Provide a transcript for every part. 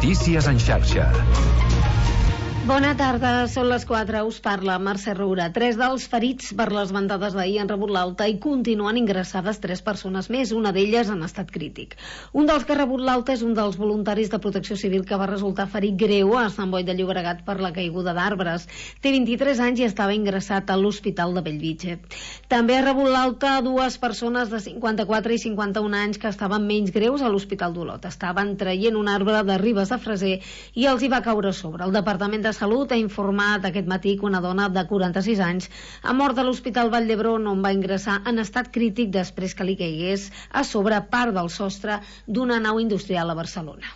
Notícies en xarxa. Bona tarda, són les 4, us parla Mercè Roura. 3 dels ferits per les ventades d'ahir han rebut l'alta i continuen ingressades 3 persones més, una d'elles en estat crític. Un dels que ha rebut l'alta és un dels voluntaris de Protecció Civil que va resultar ferit greu a Sant Boi de Llobregat per la caiguda d'arbres. Té 23 anys i estava ingressat a l'Hospital de Bellvitge. També ha rebut l'alta 2 persones de 54 i 51 anys que estaven menys greus a l'Hospital d'Olot. Estaven traient un arbre de Ribes de Freser i els hi va caure a sobre. El Departament de Salut ha informat aquest matí que una dona de 46 anys ha mort a l'Hospital Vall d'Hebron, on va ingressar en estat crític després que li caigués a sobre part del sostre d'una nau industrial a Barcelona.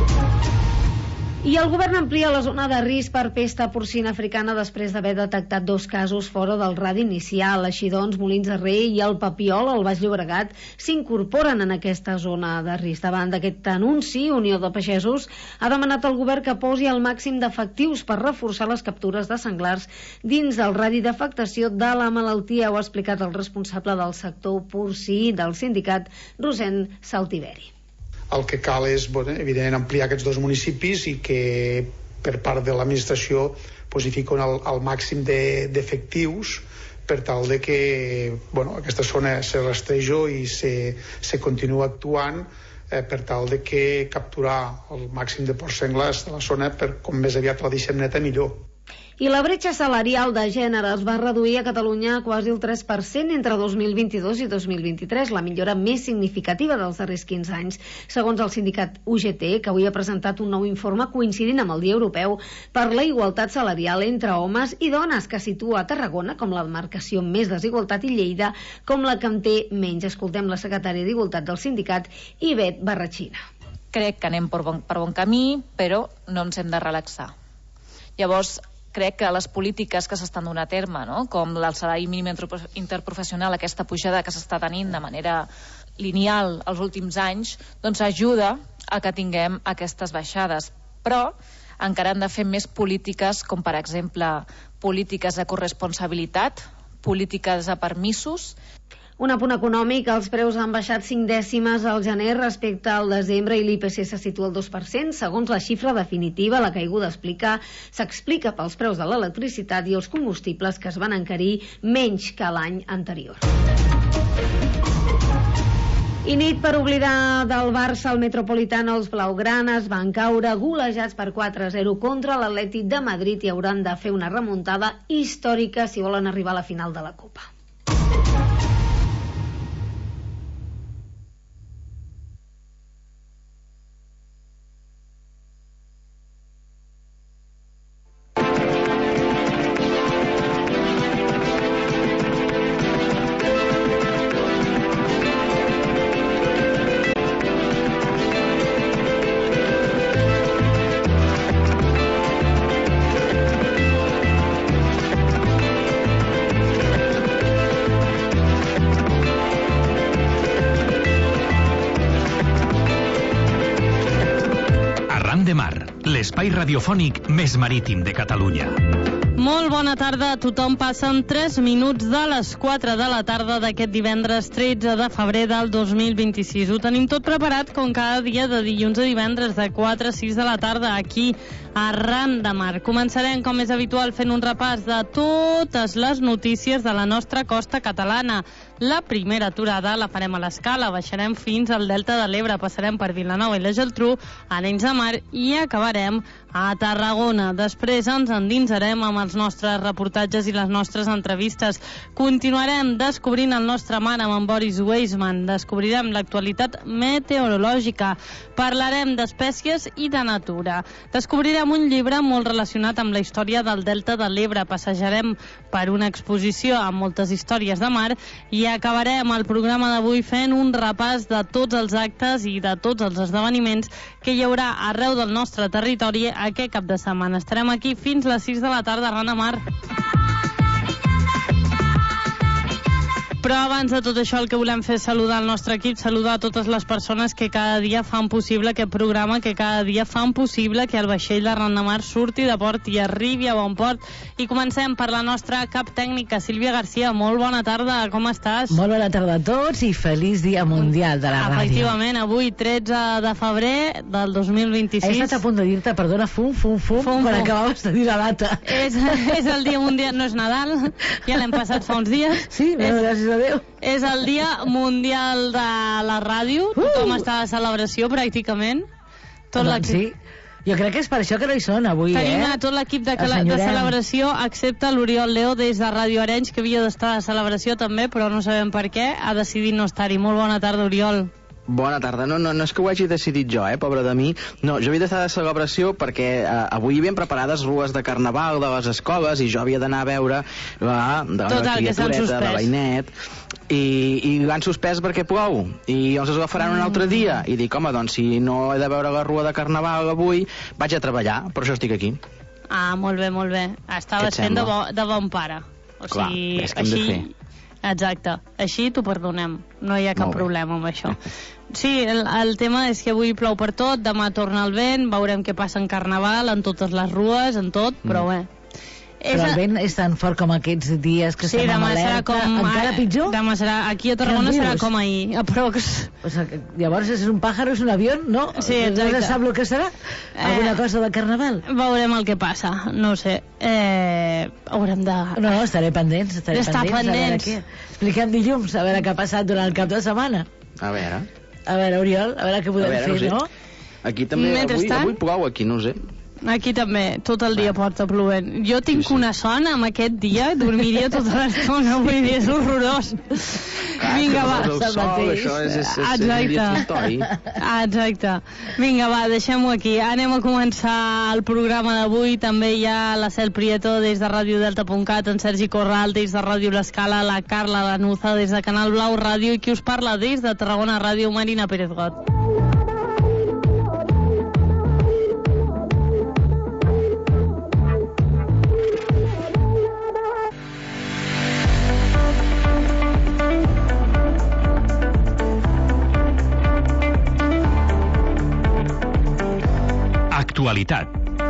I el govern amplia la zona de risc per pesta porcina africana després d'haver detectat 2 casos fora del radi inicial. Així doncs, Molins de Rei i el Papiol, al Baix Llobregat, s'incorporen en aquesta zona de risc. Davant d'aquest anunci, Unió de Pagesos ha demanat al govern que posi el màxim d'efectius per reforçar les captures de senglars dins del radi d'afectació de la malaltia. Ho ha explicat el responsable del sector porcí del sindicat, Rosent Saltiveri. El que cal és, evidentment, ampliar aquests 2 municipis i que per part de l'administració hi fiquen el màxim d'efectius per tal de que aquesta zona se rastreja i se continua actuant per tal de que capturar el màxim de porcs senglars de la zona per com més aviat la deixem neta millor. I la bretxa salarial de gènere es va reduir a Catalunya quasi el 3% entre 2022 i 2023, la millora més significativa dels darrers 15 anys, segons el sindicat UGT, que avui ha presentat un nou informe coincidint amb el Dia Europeu per la igualtat salarial entre homes i dones, que situa a Tarragona com la demarcació amb més desigualtat i Lleida com la que en té menys. Escoltem la secretària d'Igualtat del sindicat, Ivet Barratxina. Crec que anem per bon camí, però no ens hem de relaxar. Llavors, crec que les polítiques que s'estan donant a terme, no? Com el salari mínim interprofessional, aquesta pujada que s'està tenint de manera lineal els últims anys, doncs ajuda a que tinguem aquestes baixades. Però encara hem de fer més polítiques, com per exemple polítiques de corresponsabilitat, polítiques de permisos. Un apunt econòmic, els preus han baixat 5 dècimes al gener respecte al desembre i l'IPC se situa al 2%. Segons la xifra definitiva, la caiguda s'explica pels preus de l'electricitat i els combustibles que es van encarir menys que l'any anterior. I nit per oblidar del Barça al Metropolitano, els blaugranes van caure golejats per 4-0 contra l'Atlètic de Madrid i hauran de fer una remuntada històrica si volen arribar a la final de la Copa. L'espai radiofònic més marítim de Catalunya. Molt bona tarda a tothom. Passen 3 minuts de les 4 de la tarda d'aquest divendres 13 de febrer del 2026. Ho tenim tot preparat com cada dia de dilluns a divendres de 4 a 6 de la tarda aquí a Arran de Mar. Començarem, com és habitual, fent un repàs de totes les notícies de la nostra costa catalana. La primera aturada la farem a l'Escala, baixarem fins al Delta de l'Ebre, passarem per Vilanova i la Geltrú, Arenys de Mar i acabarem a Tarragona. Després ens endinsarem amb els nostres reportatges i les nostres entrevistes. Continuarem descobrint el nostre mar amb en Boris Weisman, descobrirem l'actualitat meteorològica, parlarem d'espècies i de natura. Descobrirem un llibre molt relacionat amb la història del Delta de l'Ebre, passejarem per una exposició amb moltes històries de mar i acabarem el programa d'avui fent un repàs de tots els actes i de tots els esdeveniments que hi haurà arreu del nostre territori aquest cap de setmana. Estarem aquí fins les 6 de la tarda a Arran de Mar. Però abans de tot això el que volem fer és saludar el nostre equip, saludar a totes les persones que cada dia fan possible aquest programa, que cada dia fan possible que el vaixell de Ran de Mar surti de port i arribi a bon port. I comencem per la nostra cap tècnica, Sílvia Garcia. Molt bona tarda, com estàs? Molt bona tarda a tots i feliç Dia Mundial de la Ràdio. Efectivament, avui 13 de febrer del 2026. He estat a punt de dir-te, perdona, fum, quan acabaves de dir la data. És el Dia Mundial, no és Nadal, ja l'hem passat fa uns dies. Sí, gràcies a Déu. És el Dia Mundial de la Ràdio, tothom està de celebració pràcticament. Tot l'equip. Sí, jo crec que és per això que no hi són avui, Tenim tot l'equip de celebració, excepte l'Oriol Leo des de Ràdio Arenys, que havia d'estar de celebració també, però no sabem per què, ha decidit no estar-hi. Molt bona tarda, Oriol. Bona tarda. No és que ho hagi decidit jo, pobre de mi. No, jo havia d'estar de celebració perquè avui hi havia preparades rues de carnaval de les escoles i jo havia d'anar a veure de la criatureta, de l'Ainet, i l'han suspès perquè plou. I llavors es la faran un altre dia. I dic, home, doncs si no he de veure la rua de carnaval avui, vaig a treballar, per això estic aquí. Ah, molt bé. Estaves fent de bon pare. Clar, és que hem de fer. Exacte, així t'ho perdonem, no hi ha cap problema amb això. Sí, el tema és que avui plou per tot, demà torna el vent, veurem què passa en Carnaval, en totes les rues, en tot, però bé. Però el vent és tan fort com aquests dies que estem amb alerta, encara pitjor? Demà serà, aquí a Tarragona serà com ahir, aprox. O sigui, llavors és un pájaro, és un avió, no? Sí, exacte. No se sap el que serà? Alguna cosa de Carnaval? Veurem el que passa, no ho sé. Haurem de... No, estaré pendents. Estar pendents. Expliquem dilluns, a veure què ha passat durant el cap de setmana. A veure, Oriol, a veure què podem fer, no? Aquí també, avui plou aquí, no ho sé. Aquí també, tot el dia porta plovent. Jo tinc una son amb aquest dia, dormiria tota l'estona, vull dir, és horrorós. Vinga, va. Això és un dia tristoi. Exacte. Vinga, va, deixem-ho aquí. Anem a començar el programa d'avui. També hi ha la Cel Prieto des de radiodelta.cat, en Sergi Corral des de Ràdio L'Escala, la Carla Lanuza des de Canal Blau Ràdio i qui us parla des de Tarragona Ràdio, Marina Pérez Got. Actualitat.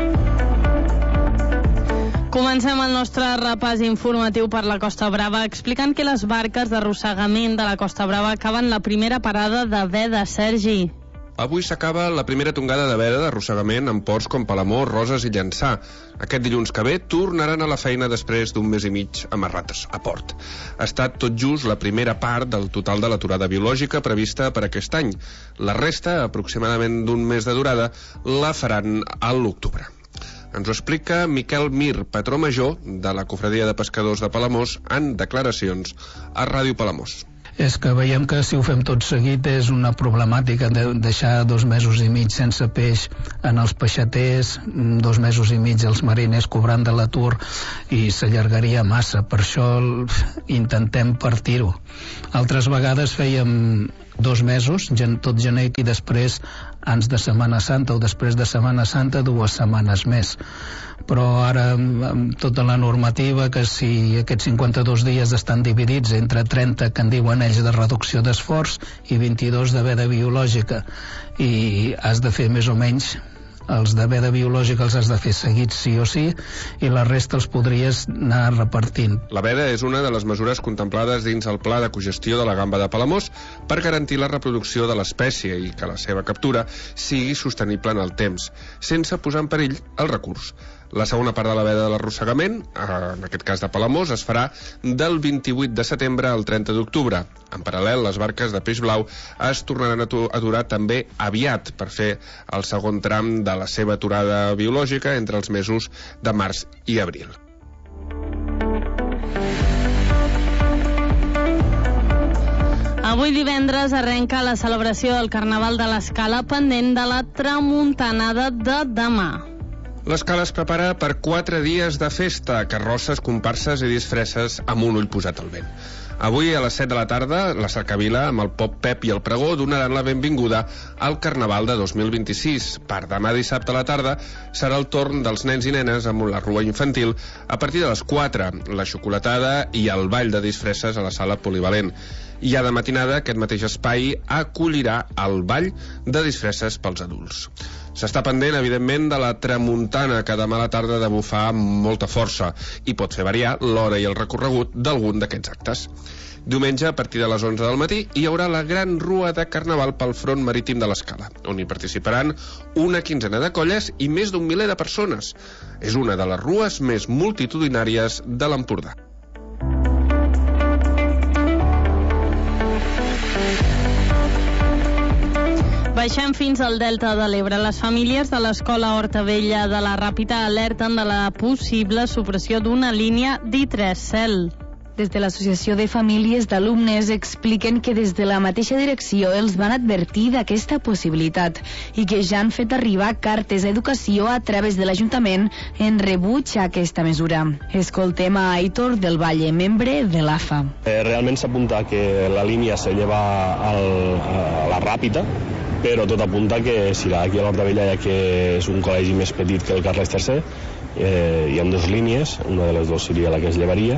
Comencem el nostre repàs informatiu per la Costa Brava explicant que les barques d'arrossegament de la Costa Brava acaben la primera parada de veda, Sergi. Avui s'acaba la primera tongada de veda d'arrossegament en ports com Palamós, Roses i Llançà. Aquest dilluns que ve tornaran a la feina després d'un mes i mig amarrats a port. Ha estat tot just la primera part del total de l'aturada biològica prevista per aquest any. La resta, aproximadament d'un mes de durada, la faran a l'octubre. Ens ho explica Miquel Mir, patró major de la Cofradia de Pescadors de Palamós, en declaracions a Ràdio Palamós. És que veiem que si ho fem tot seguit és una problemàtica de deixar 2 mesos i mig sense peix en els peixaters, 2 mesos i mig els mariners cobrant de l'atur i s'allargaria massa, per això intentem partir-ho. Altres vegades fèiem 2 mesos, tot gener i després abans de Setmana Santa o després de Setmana Santa 2 setmanes més. Però ara amb tota la normativa que si aquests 52 dies estan dividits entre 30 que en diuen ells de reducció d'esforç i 22 de veda biològica i has de fer més o menys els de veda biològica els has de fer seguits sí o sí i la resta els podries anar repartint. La veda és una de les mesures contemplades dins el Pla de Cogestió de la Gamba de Palamós per garantir la reproducció de l'espècie i que la seva captura sigui sostenible en el temps, sense posar en perill el recurs. La segona part de la veda de l'arrossegament, en aquest cas de Palamós, es farà del 28 de setembre al 30 d'octubre. En paral·lel, les barques de peix blau es tornaran a aturar també aviat per fer el segon tram de la seva aturada biològica entre els mesos de març i abril. Avui divendres arrenca la celebració del Carnaval de l'Escala pendent de la tramuntanada de demà. L'Escala es prepara per 4 dies de festa, carrosses, comparses i disfresses amb un ull posat al vent. Avui a les 7 de la tarda, la Cercavila, amb el Pop Pep i el Pregó, donaran la benvinguda al Carnaval de 2026. Per demà dissabte a la tarda serà el torn dels nens i nenes amb la rua infantil a partir de les 4, la xocolatada i el ball de disfresses a la sala polivalent. I a de matinada aquest mateix espai acollirà el ball de disfresses pels adults. S'està pendent, evidentment, de la tramuntana que demà a la tarda ha de bufar amb molta força i pot fer variar l'hora i el recorregut d'algun d'aquests actes. Diumenge, a partir de les 11 del matí, hi haurà la gran rua de Carnaval pel front marítim de l'Escala, on hi participaran una quinzena de colles i més d'1 miler de persones. És una de les rues més multitudinàries de l'Empordà. Baixem fins al Delta de l'Ebre. Les famílies de l'Escola Horta Vella de la Ràpita alerten de la possible supressió d'una línia d'I3Cel. Des de l'Associació de Famílies d'Alumnes expliquen que des de la mateixa direcció els van advertir d'aquesta possibilitat i que ja han fet arribar cartes a Educació a través de l'Ajuntament en rebuig a aquesta mesura. Escoltem a Aitor del Valle, membre de l'AFA. Realment s'apunta que la línia se lleva a la Ràpita, però tot apunta que serà aquí a l'Horta Vella, ja que és un col·legi més petit que el Carles III. Hi ha 2 línies, una de les 2 seria la que es llevaria,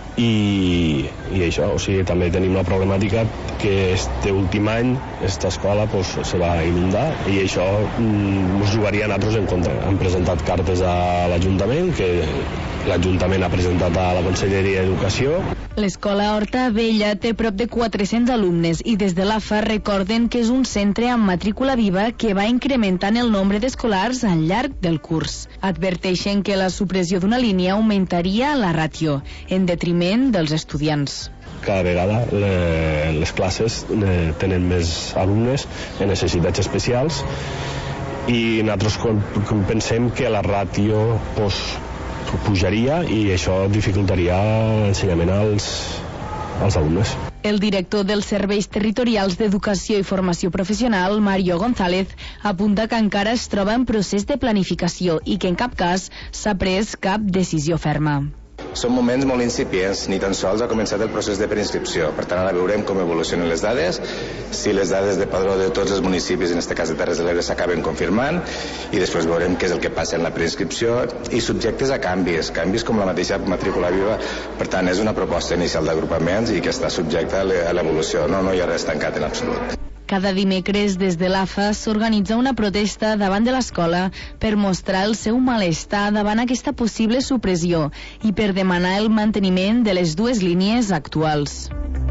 i això, o sigui, també tenim la problemàtica que este últim any esta escola se va inundar i això ens jugaria a nosaltres en contra. Han presentat cartes a l'Ajuntament, que l'Ajuntament ha presentat a la Conselleria d'Educació. L'escola Horta Vella té prop de 400 alumnes i des de l'AFA recorden que és un centre amb matrícula viva que va incrementant el nombre d'escolars al llarg del curs. Adverteixen que la supressió d'una línia augmentaria la ràtio, en detriment dels estudiants. Cada vegada les classes tenen més alumnes amb necessitats especials i nosaltres pensem que la ràtio pujaria i això dificultaria l'ensenyament als alumnes. El director dels Serveis Territorials d'Educació i Formació Professional, Mario González, apunta que encara es troba en procés de planificació i que en cap cas s'ha pres cap decisió ferma. Són moments molt incipients, ni tan sols ha començat el procés de preinscripció. Per tant, ara veurem com evolucionen les dades, si les dades de padró de tots els municipis, en aquest cas de Terres de l'Ebre, s'acaben confirmant, i després veurem què és el que passa en la preinscripció, i subjectes a canvis com la mateixa matrícula viva. Per tant, és una proposta inicial d'agrupaments i que està subjecta a l'evolució. No hi ha res tancat en absolut. Cada dimecres, des de l'AFA, s'organitza una protesta davant de l'escola per mostrar el seu malestar davant aquesta possible supressió i per demanar el manteniment de les 2 línies actuals.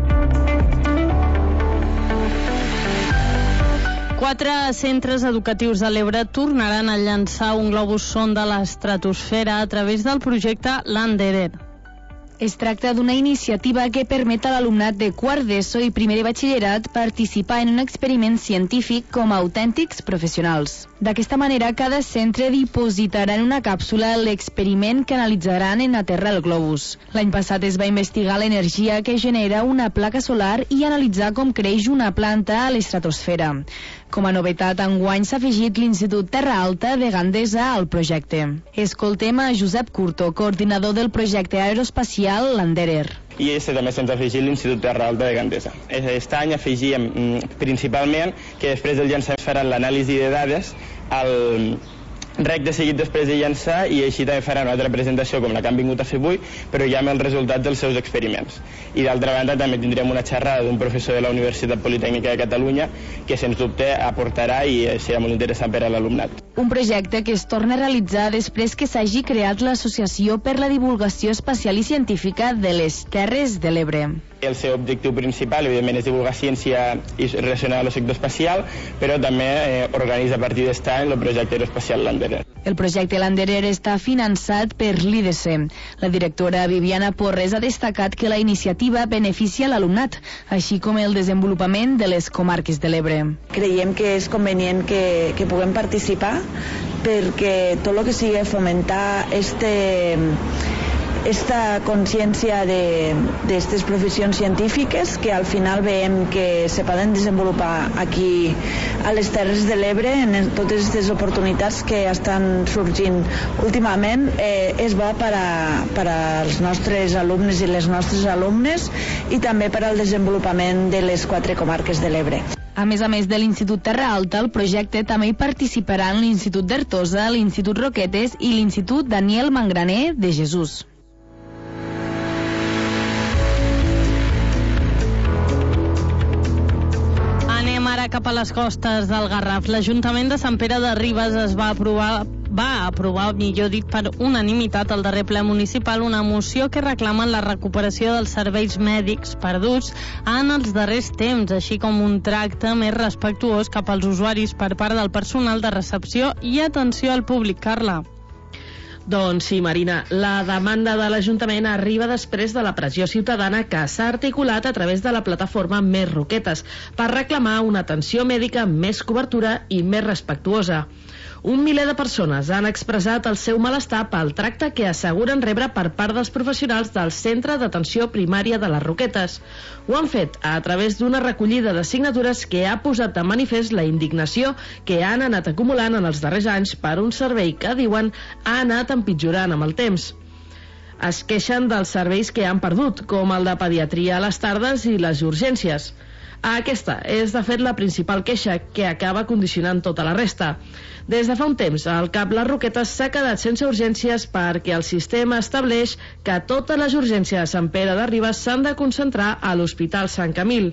4 centres educatius de l'Ebre tornaran a llançar un globus sonda a l'estratosfera a través del projecte Landerer. Es tracta d'una iniciativa que permet a l'alumnat de quart d'ESO i primer de batxillerat participar en un experiment científic com a autèntics professionals. D'aquesta manera, cada centre dipositarà en una càpsula l'experiment que analitzaran en aterrar el globus. L'any passat es va investigar l'energia que genera una placa solar i analitzar com creix una planta a l'estratosfera. Com a novetat, enguany s'ha afegit l'Institut Terra Alta de Gandesa al projecte. Escoltem a Josep Curto, coordinador del projecte aeroespacial Landerer. I també se'ns ha afegit l'Institut Terra Alta de Gandesa. Aquest any afegíem principalment que després del llançament faran l'anàlisi de dades al rec de seguit després de llançar i així també faran una altra presentació com la que han vingut a fer avui, però ja amb els resultats dels seus experiments. I d'altra banda també tindrem una xerrada d'un professor de la Universitat Politècnica de Catalunya que sens dubte aportarà i serà molt interessant per a l'alumnat. Un projecte que es torna a realitzar després que s'hagi creat l'Associació per la Divulgació Espacial i Científica de les Terres de l'Ebre. El seu objectiu principal, evidentment, és divulgar ciència relacionada al sector espacial, però també organitza a partir d'aquest any el projecte aeroespacial Landerer. El projecte Landerer està finançat per l'IDC. La directora Viviana Porres ha destacat que la iniciativa beneficia l'alumnat, així com el desenvolupament de les comarques de l'Ebre. Creiem que és convenient que puguem participar perquè tot el que sigui fomentar esta consciència d'aquestes professions científiques que al final veiem que se poden desenvolupar aquí a les Terres de l'Ebre en totes aquestes oportunitats que estan sorgint últimament. És bo per als nostres alumnes i les nostres alumnes i també per al desenvolupament de les 4 comarques de l'Ebre. A més de l'Institut Terra Alta, el projecte també hi participaran l'Institut d'Artosa, l'Institut Roquetes i l'Institut Daniel Mangraner de Jesús. Anem ara cap a les costes del Garraf. L'Ajuntament de Sant Pere de Ribes va aprovar, millor dit, per unanimitat al darrer ple municipal una moció que reclama la recuperació dels serveis mèdics perduts en els darrers temps, així com un tracte més respectuós cap als usuaris per part del personal de recepció i atenció al públic. Carla. Doncs sí, Marina, la demanda de l'Ajuntament arriba després de la pressió ciutadana que s'ha articulat a través de la plataforma Més Roquetes per reclamar una atenció mèdica amb més cobertura i més respectuosa. Un miler de persones han expressat el seu malestar pel tracte que asseguren rebre per part dels professionals del Centre d'Atenció Primària de les Roquetes. Ho han fet a través d'una recollida de signatures que ha posat de manifest la indignació que han anat acumulant en els darrers anys per un servei que, diuen, ha anat empitjorant amb el temps. Es queixen dels serveis que han perdut, com el de pediatria a les tardes i les urgències. Aquesta és, de fet, la principal queixa que acaba condicionant tota la resta. Des de fa un temps, el CAP Les Roquetes s'ha quedat sense urgències perquè el sistema estableix que totes les urgències de Sant Pere de Ribes s'han de concentrar a l'Hospital Sant Camil.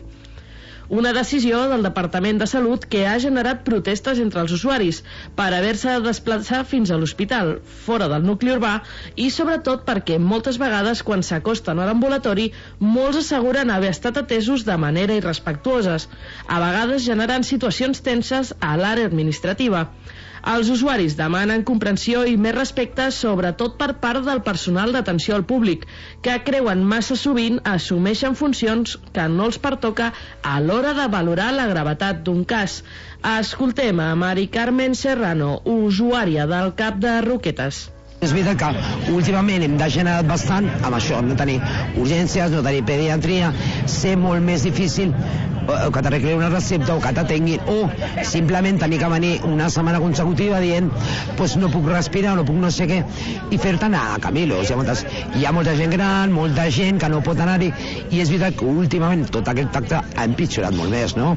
Una decisió del Departament de Salut que ha generat protestes entre els usuaris per haver-se de desplaçar fins a l'hospital, fora del nucli urbà, i sobretot perquè moltes vegades quan s'acosten a l'ambulatori molts asseguren haver estat atesos de manera irrespectuoses, a vegades generant situacions tenses a l'àrea administrativa. Els usuaris demanen comprensió i més respecte, sobretot per part del personal d'atenció al públic, que creuen massa sovint assumeixen funcions que no els pertoca a l'hora de valorar la gravetat d'un cas. Escoltem a Mari Carmen Serrano, usuària del CAP de Roquetes. És veritat que últimament hem degenerat bastant amb això, no tenir urgències, no tenir pediatria, ser molt més difícil que t'arregli una recepta o que t'atenguin, o simplement tenir que venir una setmana consecutiva dient pues no puc respirar, no puc no sé què, i fer-te anar a Camilos. Hi ha molta gent gran, molta gent que no pot anar-hi, i és veritat que últimament tot aquest tracte ha empitjorat molt més, no?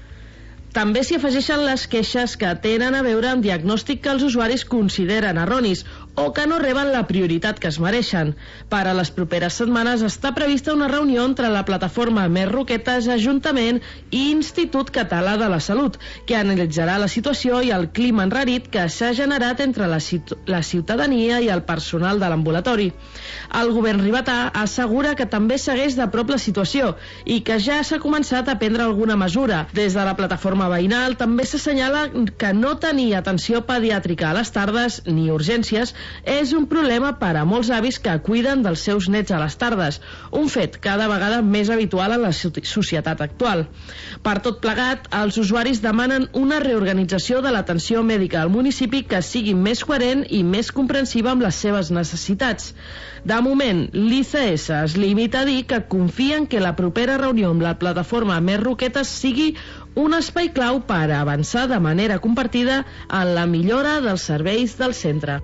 També s'hi afegeixen les queixes que tenen a veure amb diagnòstic que els usuaris consideren erronis o que no reben la prioritat que es mereixen. Per a les properes setmanes està prevista una reunió entre la plataforma Més Roquetes, Ajuntament i Institut Català de la Salut, que analitzarà la situació i el clima enrarit que s'ha generat entre la ciutadania i el personal de l'ambulatori. El govern ribetà assegura que també segueix de prop la situació i que ja s'ha començat a prendre alguna mesura. Des de la plataforma veïnal també s'assenyala que no tenir atenció pediàtrica a les tardes ni urgències és un problema per a molts avis que cuiden dels seus nets a les tardes, un fet cada vegada més habitual en la societat actual. Per tot plegat, els usuaris demanen una reorganització de l'atenció mèdica al municipi que sigui més coherent i més comprensiva amb les seves necessitats. De moment, l'ICS es limita a dir que confien que la propera reunió amb la plataforma Més Roquetes sigui un espai clau per avançar de manera compartida en la millora dels serveis del centre.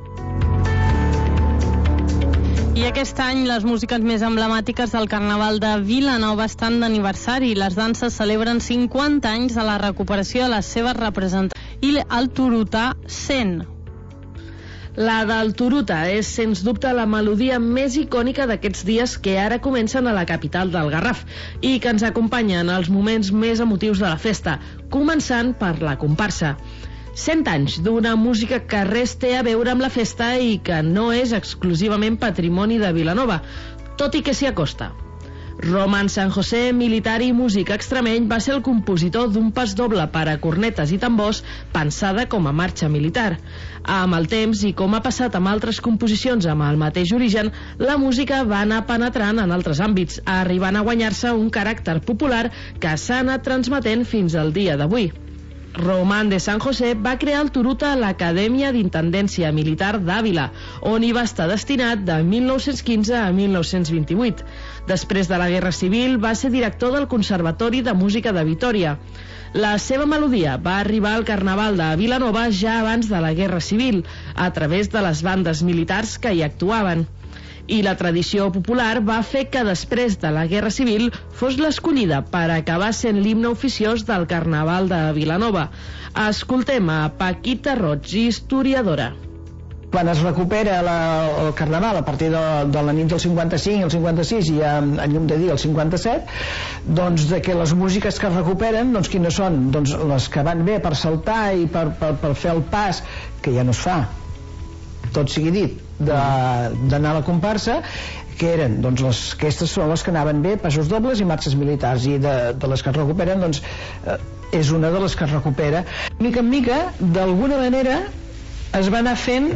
I aquest any les músiques més emblemàtiques del Carnaval de Vilanova estan d'aniversari. Les danses celebren 50 anys de la recuperació de les seves representacions. I el Turutà 100. La del Turuta és, sens dubte, la melodia més icònica d'aquests dies que ara comencen a la capital del Garraf i que ens acompanya en els moments més emotius de la festa, començant per la comparsa. 100 anys d'una música que res té a veure amb la festa i que no és exclusivament patrimoni de Vilanova, tot i que s'hi acosta. Roman San José, militar i músic extremeny, va ser el compositor d'un pas doble per a cornetes i tambors pensada com a marxa militar. Amb el temps, i com ha passat amb altres composicions amb el mateix origen, la música va anar penetrant en altres àmbits, arribant a guanyar-se un caràcter popular que s'ha anat transmetent fins al dia d'avui. Román de San José va crear el Turuta a l'Acadèmia d'Intendència Militar d'Àvila, on hi va estar destinat de 1915 a 1928. Després de la Guerra Civil va ser director del Conservatori de Música de Vitòria. La seva melodia va arribar al Carnaval de Vilanova ja abans de la Guerra Civil, a través de les bandes militars que hi actuaven. I la tradició popular va fer que després de la Guerra Civil fos l'escollida per acabar sent l'himne oficiós del Carnaval de Vilanova. Escoltem a Paquita Roig, historiadora. Quan es recupera el Carnaval a partir de la nit del 55 i el 56 i a llum de dia el 57, doncs de que les músiques que es recuperen, doncs quines són? Doncs les que van bé per saltar i per fer el pas, que ja no es fa, tot sigui dit, d'anar a la comparsa, que eren, doncs aquestes són les que anaven bé, passos dobles i marxes militars, i de les que es recuperen, doncs és una de les que es recupera. Mica en mica, d'alguna manera es va anar fent,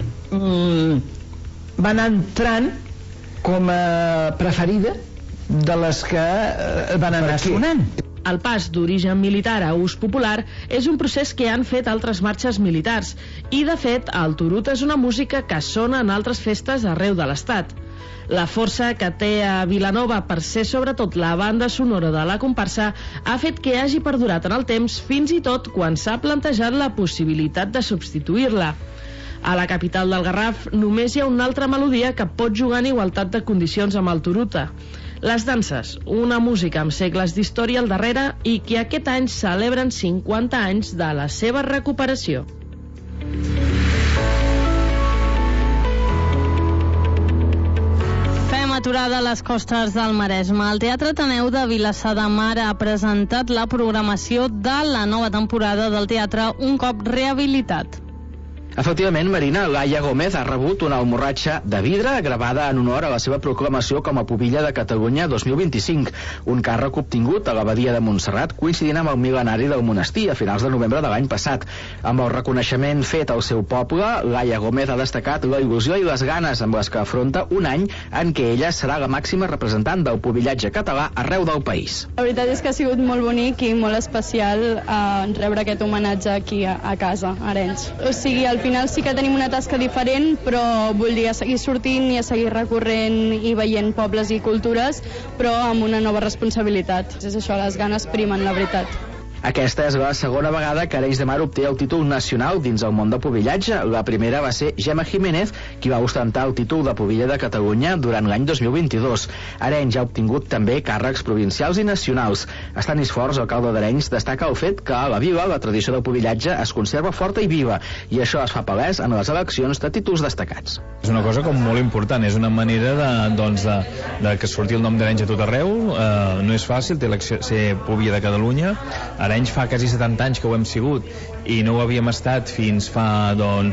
va anar entrant com a preferida de les que van anar sonant. El pas d'origen militar a ús popular és un procés que han fet altres marxes militars i, de fet, el Turuta és una música que sona en altres festes arreu de l'Estat. La força que té a Vilanova per ser sobretot la banda sonora de la comparsa ha fet que hagi perdurat en el temps, fins i tot quan s'ha plantejat la possibilitat de substituir-la. A la capital del Garraf només hi ha una altra melodia que pot jugar en igualtat de condicions amb el Turuta. Les danses, una música amb segles d'història al darrere i que aquest any celebren 50 anys de la seva recuperació. Fem aturada a les costes del Maresme. El Teatre Ateneu de Vilassar de Mar ha presentat la programació de la nova temporada del teatre un cop rehabilitat. Efectivament, Marina, Laia Gómez ha rebut una almorratxa de vidre gravada en honor a la seva proclamació com a Pubilla de Catalunya 2025, un càrrec obtingut a l'abadia de Montserrat coincidint amb el mil·lenari del monestir a finals de novembre de l'any passat. Amb el reconeixement fet al seu poble, Laia Gómez ha destacat la il·lusió i les ganes amb les que afronta un any en què ella serà la màxima representant del pubillatge català arreu del país. La veritat és que ha sigut molt bonic i molt especial rebre aquest homenatge aquí a casa, a Arenys. O sigui, al final sí que tenim una tasca diferent, però voldria seguir sortint i seguir recorrent i veient pobles i cultures, però amb una nova responsabilitat. És això, les ganes primen, la veritat. Aquesta és la segona vegada que Arenys de Mar obté el títol nacional dins el món del pubillatge. La primera va ser Gemma Jiménez, qui va ostentar el títol de Pubilla de Catalunya durant l'any 2022. Arenys ha obtingut també càrrecs provincials i nacionals. Estanis Forts, alcalde d'Arenys, destaca el fet que a la vila la tradició del pubillatge es conserva forta i viva, i això es fa palès en les eleccions de títols destacats. És una cosa com molt important, és una manera de que surti el nom d'Arenys a tot arreu. No és fàcil ser Pubilla de Catalunya. Arenys fa quasi 70 anys que ho hem sigut i no ho havíem estat fins fa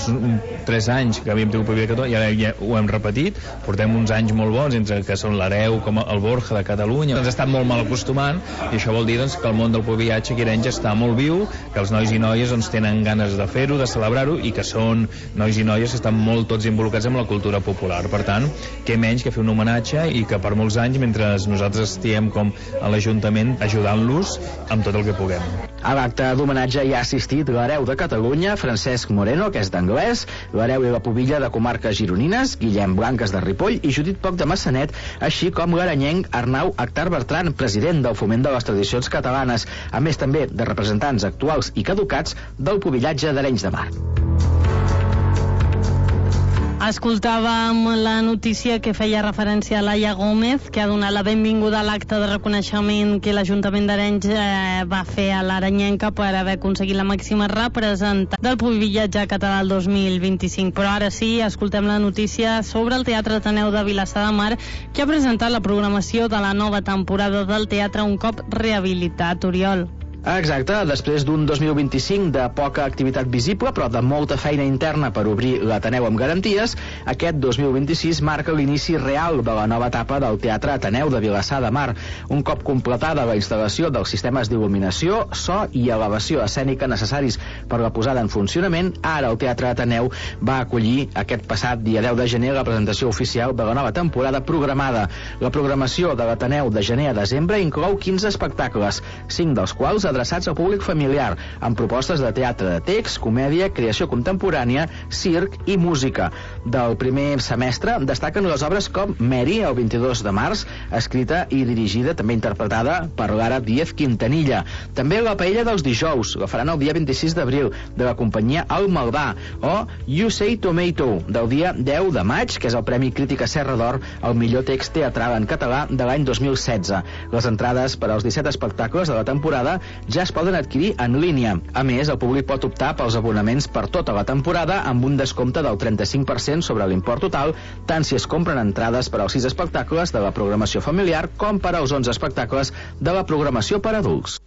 3 anys que havíem tingut Pubilla de Catalunya, i ara ja ho hem repetit. Portem uns anys molt bons entre que són l'Hereu com el Borja de Catalunya. Ens ha estat molt mal acostumant, i això vol dir que el món del pubillatge aquí a Arenys està molt viu, que els nois i noies tenen ganes de fer-ho, de celebrar-ho, i que són nois i noies que estan molt tots involucrats amb la cultura popular. Per tant, què menys que fer un homenatge i que per molts anys, mentre nosaltres estiguem com a l'Ajuntament ajudant-los amb tot el que puguem. A l'acte d'homenatge hi ha assistit l'hereu de Catalunya, Francesc Moreno, que és d'Anglès, l'hereu i la pubilla de comarques gironines, Guillem Blanques de Ripoll i Judit Poc de Massanet, així com l'arenyenc Arnau Actar Bertran, president del Foment de les Tradicions Catalanes, a més també de representants actuals i caducats del pubillatge d'Arenys de Mar. Escoltàvem la notícia que feia referència a Laia Gómez, que ha donat la benvinguda a l'acte de reconeixement que l'Ajuntament d'Arenys va fer a l'Arenyenca per haver aconseguit la màxima representant del pubillatge català el 2025. Però ara sí, escoltem la notícia sobre el Teatre Ateneu de Vilassar de Mar, que ha presentat la programació de la nova temporada del teatre un cop rehabilitat. Oriol. Exacte, després d'un 2025 de poca activitat visible, però de molta feina interna per obrir l'Ateneu amb garanties, aquest 2026 marca l'inici real de la nova etapa del Teatre Ateneu de Vilassar de Mar. Un cop completada la instal·lació dels sistemes d'il·luminació, so i elevació escènica necessaris per la posada en funcionament, ara el Teatre Ateneu va acollir aquest passat dia 10 de gener la presentació oficial de la nova temporada programada. La programació de l'Ateneu de gener a desembre inclou 15 espectacles, 5 dels quals adreçats al públic familiar, amb propostes de teatre de text, comèdia, creació contemporània, circ i música. Del primer semestre destaquen les obres com Mary, el 22 de març, escrita i dirigida, també interpretada per Lara Díez Quintanilla. També La paella dels dijous, la faran el dia 26 d'abril, de la companyia El Maldà, o You Say Tomato, del dia 10 de maig, que és el Premi Crítica Serra d'Or al millor text teatral en català de l'any 2016. Les entrades per als 17 espectacles de la temporada ja es poden adquirir en línia. A més, el públic pot optar pels abonaments per tota la temporada amb un descompte del 35% sobre l'import total, tant si es compren entrades per als 6 espectacles de la programació familiar com per als 11 espectacles de la programació per adults.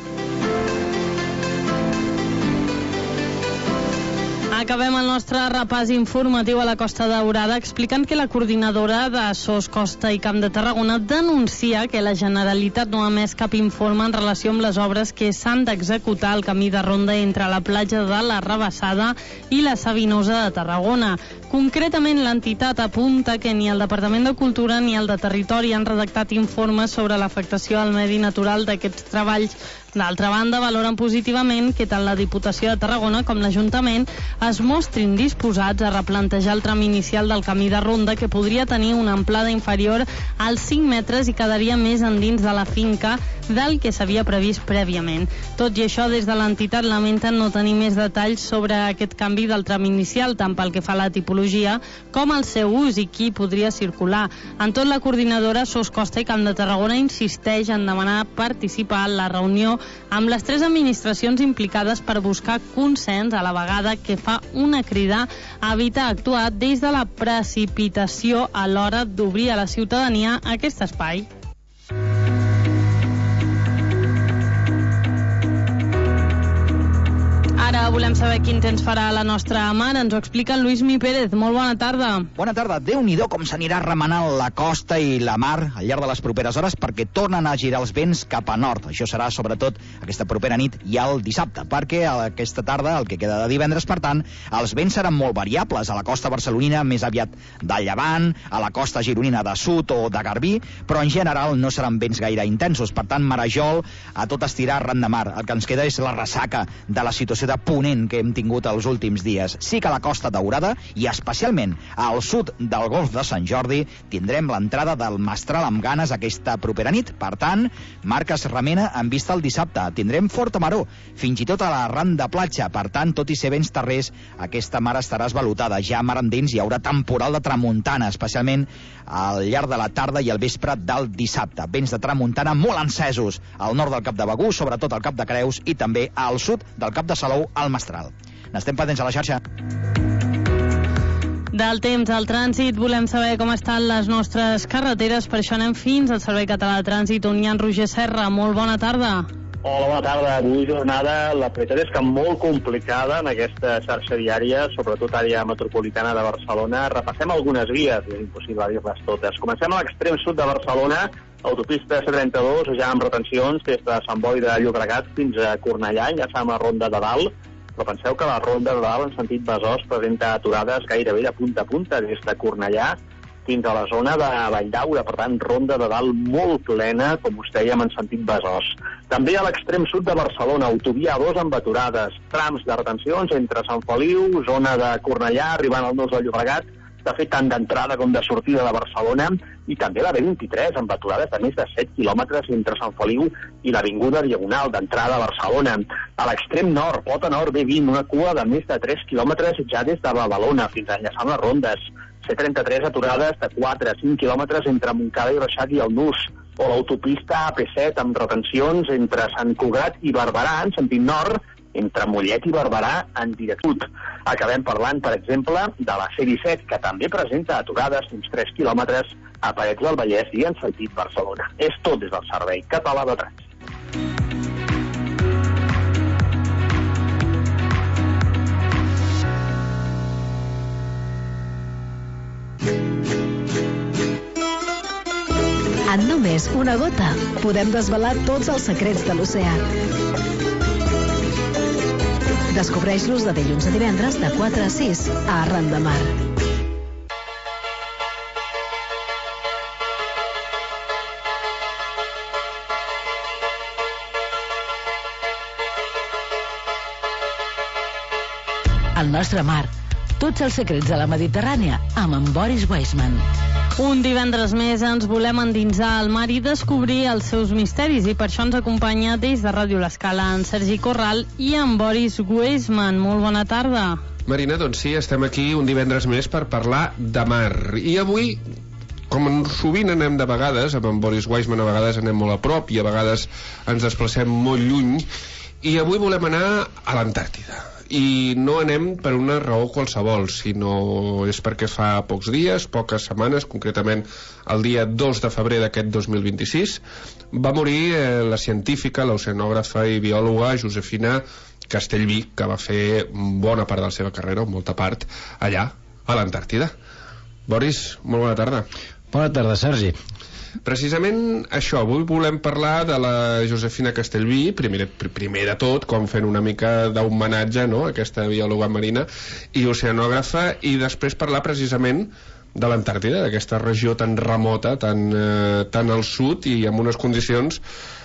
Acabem el nostre repàs informatiu a la Costa Daurada explicant que la coordinadora de SOS Costa i Camp de Tarragona denuncia que la Generalitat no ha emès cap informe en relació amb les obres que s'han d'executar al camí de ronda entre la platja de la Rabassada i la Sabinosa de Tarragona. Concretament, l'entitat apunta que ni el Departament de Cultura ni el de Territori han redactat informes sobre l'afectació al medi natural d'aquests treballs. D'altra banda, valoren positivament que tant la Diputació de Tarragona com l'Ajuntament es mostrin disposats a replantejar el tram inicial del camí de ronda, que podria tenir una amplada inferior als 5 metres i quedaria més endins de la finca del que s'havia previst prèviament. Tot i això, des de l'entitat lamenten no tenir més detalls sobre aquest canvi del tram inicial, tant pel que fa a la tipologia com al seu ús i qui podria circular. En tot, la coordinadora SOS Costa i Camp de Tarragona insisteix en demanar participar en la reunió amb les 3 administracions implicades per buscar consens, a la vegada que fa una crida a evitar actuar des de la precipitació a l'hora d'obrir a la ciutadania aquest espai. Ara volem saber quin temps farà la nostra mar. Ens ho explica en Lluís Mi Pérez. Molt bona tarda. Bona tarda. Déu-n'hi-do com s'anirà remenant la costa i la mar al llarg de les properes hores, perquè tornen a girar els vents cap a nord. Això serà sobretot aquesta propera nit i el dissabte, perquè aquesta tarda, el que queda de divendres, per tant, els vents seran molt variables. A la costa barcelonina més aviat de llevant, a la costa gironina de sud o de Garbí, però en general no seran vents gaire intensos. Per tant, marejol a tot estirar arran de mar. El que ens queda és la ressaca de la situació de ponent que hem tingut els últims dies. Sí que a la Costa Daurada i especialment al sud del Golf de Sant Jordi tindrem l'entrada del mestral amb ganes aquesta propera nit. Per tant, mar que es remena en vista al dissabte. Tindrem forta maror, fins i tot a la ran de platja. Per tant, tot i ser vents terrers, aquesta mar estarà esvalutada. Ja mar endins hi haurà temporal de tramuntana, especialment al llarg de la tarda i al vespre del dissabte. Vents de tramuntana molt encesos al nord del Cap de Begur, sobretot al Cap de Creus, i també al sud del Cap de Salou, al Mestral. N'estem pendents a la xarxa. Del temps al trànsit, volem saber com estan les nostres carreteres, per això anem fins al Servei Català de Trànsit, on hi ha en Roger Serra. Molt bona tarda. Hola, bona tarda. Avui jornada, la veritat és que molt complicada en aquesta xarxa viària, sobretot àrea metropolitana de Barcelona. Repassem algunes vies, és impossible dir-les totes. Comencem a l'extrem sud de Barcelona, autopista C32, ja amb retencions des de Sant Boi de Llobregat fins a Cornellà, ja som a Ronda de Dalt, però penseu que la Ronda de Dalt en sentit Besòs presenta aturades gairebé de punta a punta des de Cornellà fins a la zona de Valldaura, per tant, Ronda de Dalt molt plena, com us dèiem, en sentit Besòs. També a l'extrem sud de Barcelona, autovia A2 amb aturades, trams de retencions entre Sant Feliu, zona de Cornellà, arribant al Nus del Llobregat, de fet, tant d'entrada com de sortida de Barcelona, i també la B23, amb aturades de més de 7 quilòmetres entre Sant Feliu i l'Avinguda Diagonal d'entrada a Barcelona. A l'extrem nord, Pota Nord, B20, una cua de més de 3 quilòmetres ja des de Badalona fins a enllaçant les rondes. C33, aturades de 4 a 5 quilòmetres entre Montcada i Reixac i el Nus. O l'autopista AP7 amb retencions entre Sant Cugat i Barberà, en sentit nord, entre Mollet i Barberà en direcció sud. Acabem parlant, per exemple, de la C17, que també presenta aturades d'uns 3 quilòmetres a Parets del Vallès i en sentit Barcelona. És tot des del Servei Català de Trànsit. En només una gota podem desvelar tots els secrets de l'oceà. Descobreix-los de dilluns a divendres de 4 a 6 a Arran de Mar. al nostre mar. Tots els secrets de la Mediterrània amb en Boris Weissman. Un divendres més ens volem endinsar al mar i descobrir els seus misteris, i per això ens acompanya des de Ràdio L'Escala en Sergi Corral i en Boris Weissman. Molt bona tarda. Marina, doncs sí, estem aquí un divendres més per parlar de mar. I avui, com sovint anem de vegades, amb en Boris Weissman a vegades anem molt a prop i a vegades ens desplacem molt lluny, i avui volem anar a l'Antàrtida. I no anem per una raó qualsevol, sinó és perquè fa pocs dies, poques setmanes, concretament el dia 2 de febrer d'aquest 2026, va morir la científica, l'oceanògrafa i biòloga Josefina Castellví, que va fer bona part de la seva carrera, o molta part, allà, a l'Antàrtida. Boris, molt bona tarda. Bona tarda, Sergi. Precisament això, avui volem parlar de la Josefina Castellví, primer de tot, com fent una mica d'homenatge, no?, a aquesta biòloga marina i oceanògrafa, i després parlar precisament de l'Antàrtida, d'aquesta regió tan remota, tan al sud i amb unes condicions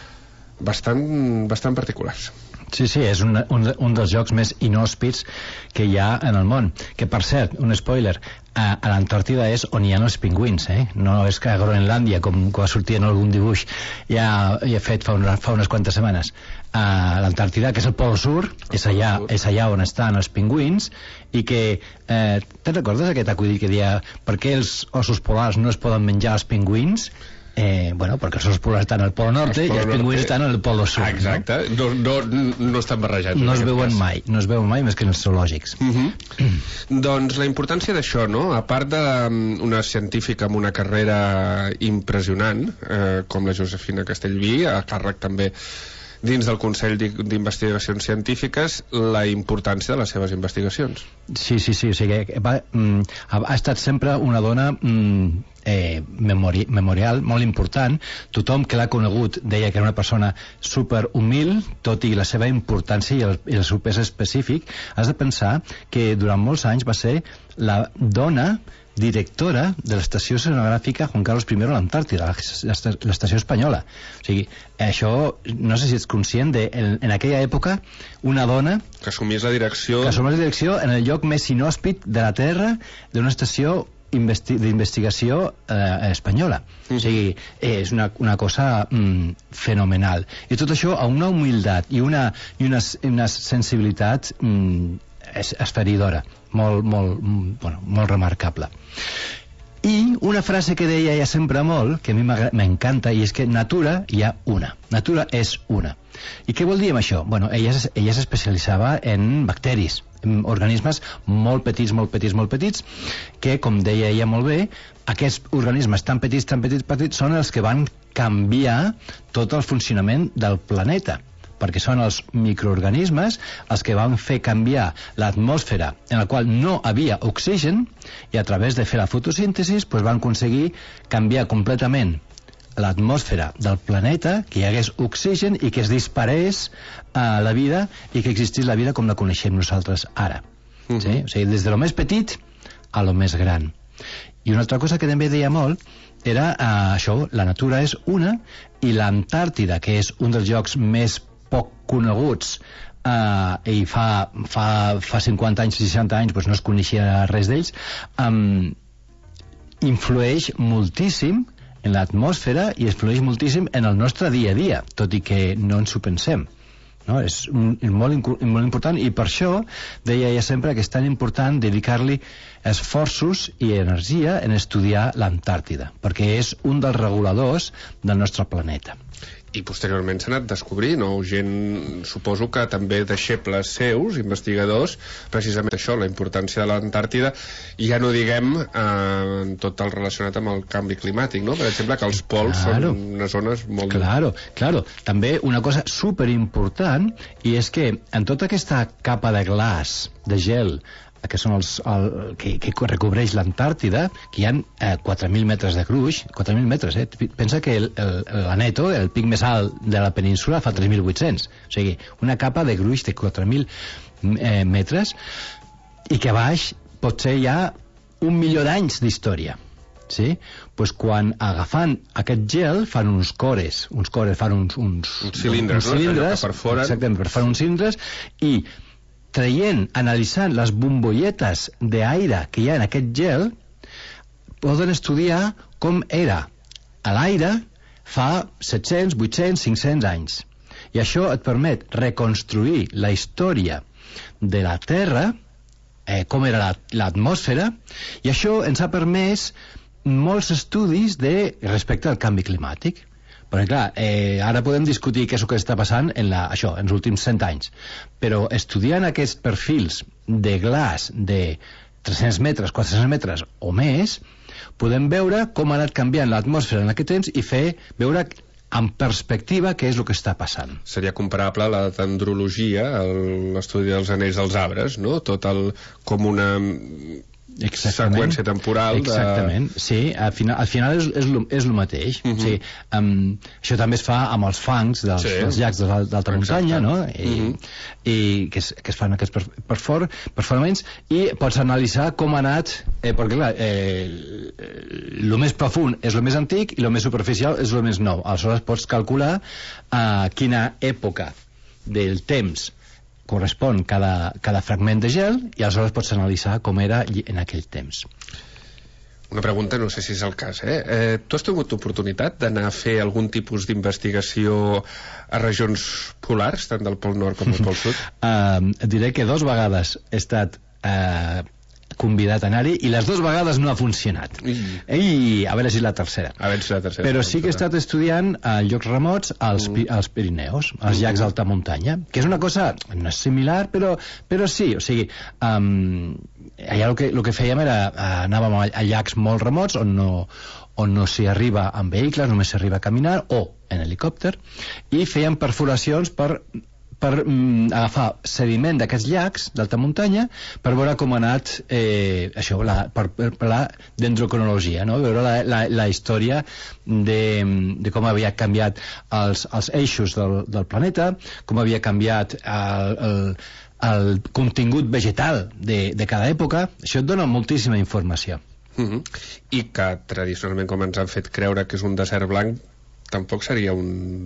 bastant particulars. Sí, és un dels llocs més inhòspits que hi ha en el món. Que, per cert, un spoiler, a l'Antàrtida és on hi ha els pingüins, no és que a Groenlàndia, com va sortir en algun dibuix ja fet fa unes quantes setmanes. A l'Antàrtida, que és el Pol Sur, és allà on estan els pingüins, i que te'n recordes aquest acudit que deia per què els ossos polars no es poden menjar els pingüins? Bueno, perquè els ossos polars estan al Pol Norte i els pingüins estan al Pol Sur. Exacte, no estan barrejats. No es veuen mai més que en els zoològics. Doncs la importància d'això, no? A part d'una científica amb una carrera impressionant, com la Josefina Castellví, a càrrec també dins del Consell d'Investigacions Científiques, la importància de les seves investigacions. Sí, o sigui, ha estat sempre una dona memorial, molt important. Tothom que l'ha conegut deia que era una persona super humil, tot i la seva importància i el seu pes específic. Has de pensar que durant molts anys va ser la dona directora de l'estació oceanogràfica Juan Carlos I a l'Antàrtida, l'estació espanyola. O sigui, això, no sé si ets conscient de, en aquella època, una dona que assumís la direcció en el lloc més inhòspit de la Terra d'una estació d'investigació espanyola. O sigui, és una cosa fenomenal. I tot això a una humilitat i una sensibilitat esferidora, molt remarcable. I una frase que deia ella sempre molt, que a mi m'encanta, i és que natura hi ha una. Natura és una. I què vol dir amb això? Bueno, ella s'especialitzava en bacteris, en organismes molt petits, que, com deia ella molt bé, aquests organismes tan petits són els que van canviar tot el funcionament del planeta, perquè són els microorganismes els que van fer canviar l'atmosfera en la qual no havia oxigen, i a través de fer la fotosíntesi van aconseguir canviar completament l'atmosfera del planeta, que hi hagués oxigen i que es disparés la vida i que existís la vida com la coneixem nosaltres ara. Sí? O sigui, des de lo més petit a lo més gran. I una altra cosa que també deia molt era això, la natura és una, i l'Antàrtida, que és un dels llocs més poc coneguts, i fa 50 anys, 60 anys no es coneixia res d'ells, influeix moltíssim en l'atmosfera i influeix moltíssim en el nostre dia a dia, tot i que no ens ho pensem. No? És molt important, i per això deia ella sempre que és tan important dedicar-li esforços i energia en estudiar l'Antàrtida, perquè és un dels reguladors del nostre planeta. I posteriorment s'ha anat descobrint, o gent, suposo que també deixebles seus, investigadors, precisament això, la importància de l'Antàrtida, i ja no diguem tot el relacionat amb el canvi climàtic, no? Per exemple, que els pols són unes zones molt... Claro. També una cosa superimportant, i és que en tota aquesta capa de glaç, de gel, que són que recobreix l'Antàrtida, que hi ha 4.000 metres de gruix, 4.000 metres, pensa que l'Aneto, el pic més alt de la península, fa 3.800, o sigui, una capa de gruix de 4.000 metres, i que a baix potser hi ha 1.000.000 d'anys d'història. Sí? Pues quan agafant aquest gel fan uns cores fan uns cilindres, no? Que perforen. Exactament, perforen uns cilindres, i analitzant les bombolletes d'aire que hi ha en aquest gel, poden estudiar com era l'aire fa 700, 800, 500 anys. I això et permet reconstruir la història de la Terra, com era l'atmosfera, i això ens ha permès molts estudis respecte al canvi climàtic. Perquè, clar, ara podem discutir què és el que està passant en els últims 100 anys, però estudiant aquests perfils de glaç de 300 metres, 400 metres o més, podem veure com ha anat canviant l'atmosfera en aquest temps i veure en perspectiva què és el que està passant. Seria comparable a la dendrologia, l'estudi dels anells dels arbres, no? Tot com una seqüència temporal. Exactament, sí, al final és el mateix. Sí, això també es fa amb els fangs dels llacs d'alta muntanya, no? I que es fan aquests performaments, i pots analitzar com ha anat, perquè clar, el més profund és el més antic i el més superficial és el més nou. Aleshores pots calcular a quina època del temps correspon cada fragment de gel, i aleshores pots analitzar com era en aquell temps. Una pregunta, no sé si és el cas, tu has tingut oportunitat d'anar a fer algun tipus d'investigació a regions polars, tant del Pol Nord com del Pol Sud? Diré que 2 vegades he estat convidat a anar-hi i les 2 vegades no ha funcionat. I a veure si la tercera. Però sí que he estat estudiant a llocs remots als Pirineus, als llacs d'alta muntanya, que és una cosa, no és similar, però sí, o sigui, allà el que fèiem era anàvem a llacs molt remots on no s'hi arriba amb vehicles, només s'hi arriba a caminar o en helicòpter, i fèiem perforacions per agafar sediment d'aquests llacs d'alta muntanya per veure com ha anat això, per la dendrocronologia, no? Veure la història de com havia canviat els eixos del planeta, com havia canviat el contingut vegetal de cada època. Això et dona moltíssima informació. I que tradicionalment, com ens han fet creure que és un desert blanc, tampoc seria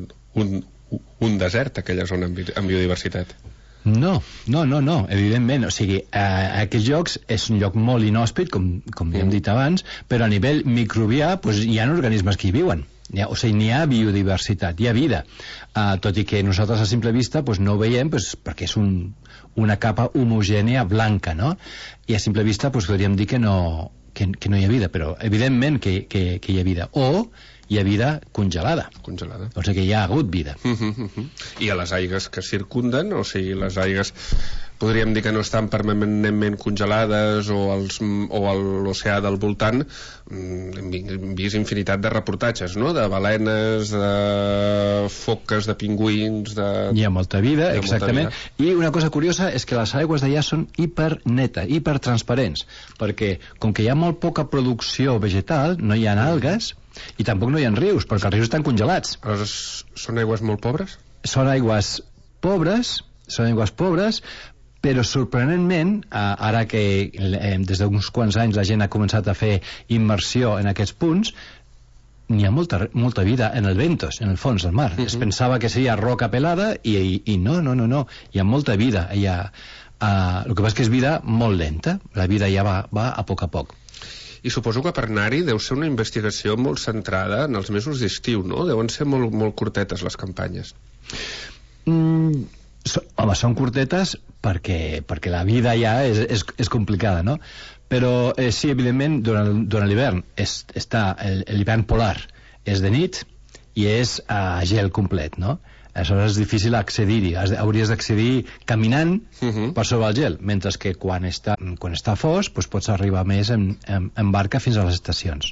un desert, aquella zona amb biodiversitat. No, evidentment. O sigui, aquests llocs és un lloc molt inhòspit, com hem dit abans, però a nivell microbià hi ha organismes que hi viuen. O sigui, n'hi ha biodiversitat, hi ha vida. Tot i que nosaltres a simple vista no ho veiem perquè és una capa homogènia blanca, no? I a simple vista podríem dir que no hi ha vida, però evidentment que hi ha vida. O hi ha vida congelada. O sigui que hi ha hagut vida. I a les aigues que circunden, o sigui, les aigues podríem dir que no estan permanentment congelades, o a l'oceà del voltant hem vist infinitat de reportatges, no? De balenes, de foques, de pingüins... Hi ha molta vida, exactament. I una cosa curiosa és que les aigües d'allà són hipernetes, hipertransparents, perquè com que hi ha molt poca producció vegetal, no hi ha algues, i tampoc no hi ha rius, perquè els rius estan congelats. Aleshores, són aigües molt pobres? Són aigües pobres, però sorprenentment, ara que des d'uns quants anys la gent ha començat a fer immersió en aquests punts, n'hi ha molta vida en el ventos, en el fons del mar. Es pensava que seria roca pelada i no, hi ha molta vida. El que passa és que és vida molt lenta, la vida ja va a poc a poc. I suposo que per anar-hi deu ser una investigació molt centrada en els mesos d'estiu, no? Deuen ser molt, molt curtetes les campanyes. Home, són curtetes perquè la vida ja és complicada, no? Però sí, evidentment, durant l'hivern l'hivern polar és de nit i és a gel complet, no? Aleshores és difícil accedir-hi, hauries d'accedir caminant per sobre el gel, mentre que quan està fos pots arribar més en barca fins a les estacions.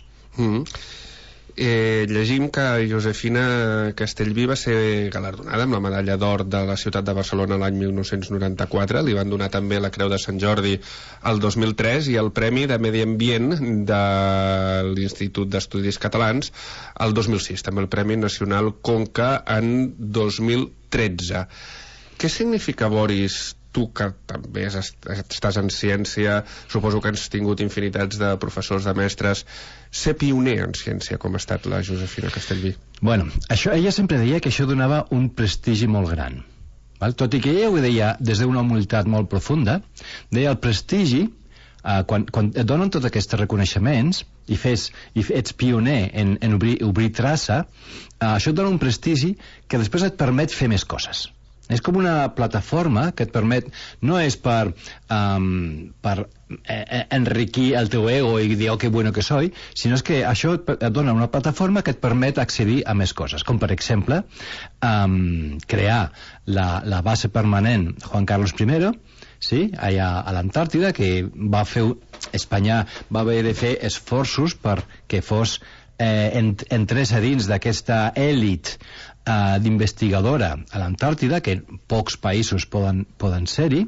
Llegim que Josefina Castellví va ser galardonada amb la medalla d'or de la ciutat de Barcelona l'any 1994, li van donar també la Creu de Sant Jordi el 2003 i el Premi de Medi Ambient de l'Institut d'Estudis Catalans el 2006, també el Premi Nacional Conca en 2013. Què significa, Boris, tu que també estàs en ciència, suposo que has tingut infinitats de professors, de mestres, ser pioner en ciència com ha estat la Josefina Castellví? Bueno, ella sempre deia que això donava un prestigi molt gran, Tot i que ella ho deia des d'una humilitat molt profunda, deia el prestigi, quan et donen tots aquests reconeixements i ets pioner en obrir traça, això et dona un prestigi que després et permet fer més coses. És com una plataforma que et permet, no és per enriquir el teu ego i dir, oh, que bueno que soy, sinó que això et dona una plataforma que et permet accedir a més coses, com per exemple crear la base permanent Juan Carlos I, sí, allà a l'Antàrtida, que Espanya va haver de fer esforços perquè entrés a dins d'aquesta èlit d'investigadora a l'Antàrtida, que pocs països poden ser-hi.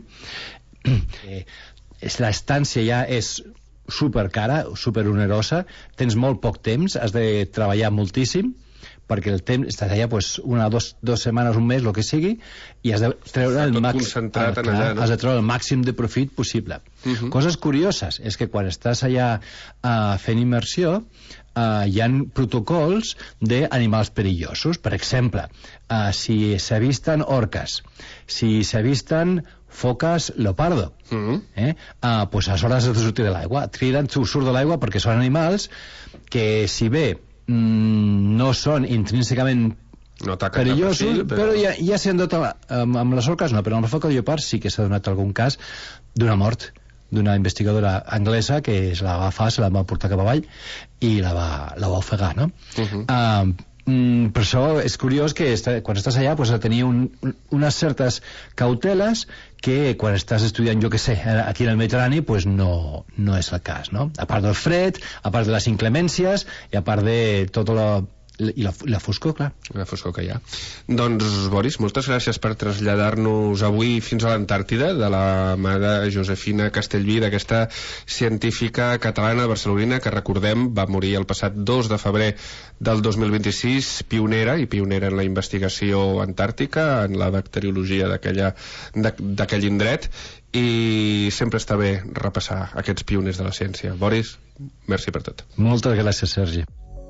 L'estància ja és supercara, superonerosa, tens molt poc temps, has de treballar moltíssim, perquè el temps, estàs allà una, dos setmanes, un mes, el que sigui, i has de treure el màxim de profit possible. Coses curioses és que quan estàs allà fent immersió, hi ha protocols d'animals perillosos. Per exemple, si s'avisten orques, si s'avisten foques leopardo, pues aleshores has de sortir de l'aigua. Triden, surt de l'aigua perquè són animals que, si bé no són intrínsecament perillosos, però ja s'han donat amb les orques no, però amb la foca lleopard sí que s'ha donat algun cas d'una mort d'una investigadora anglesa que se la va agafar, se la va portar cap avall i la va ofegar, no? Per això és curiós que quan estàs allà has de tenir unes certes cauteles que quan estàs estudiant, jo que sé, aquí en el Mediterrani, no és el cas, no? A part del fred, a part de les inclemències i a part de tot i la foscor, clar. La foscor que hi ha. Doncs, Boris, moltes gràcies per traslladar-nos avui fins a l'Antàrtida, de la mà de Josefina Castellví, d'aquesta científica catalana barcelonina que, recordem, va morir el passat 2 de febrer del 2026, pionera en la investigació antàrtica, en la bacteriologia d'aquell indret, i sempre està bé repassar aquests pioners de la ciència. Boris, merci per tot. Moltes gràcies, Sergi.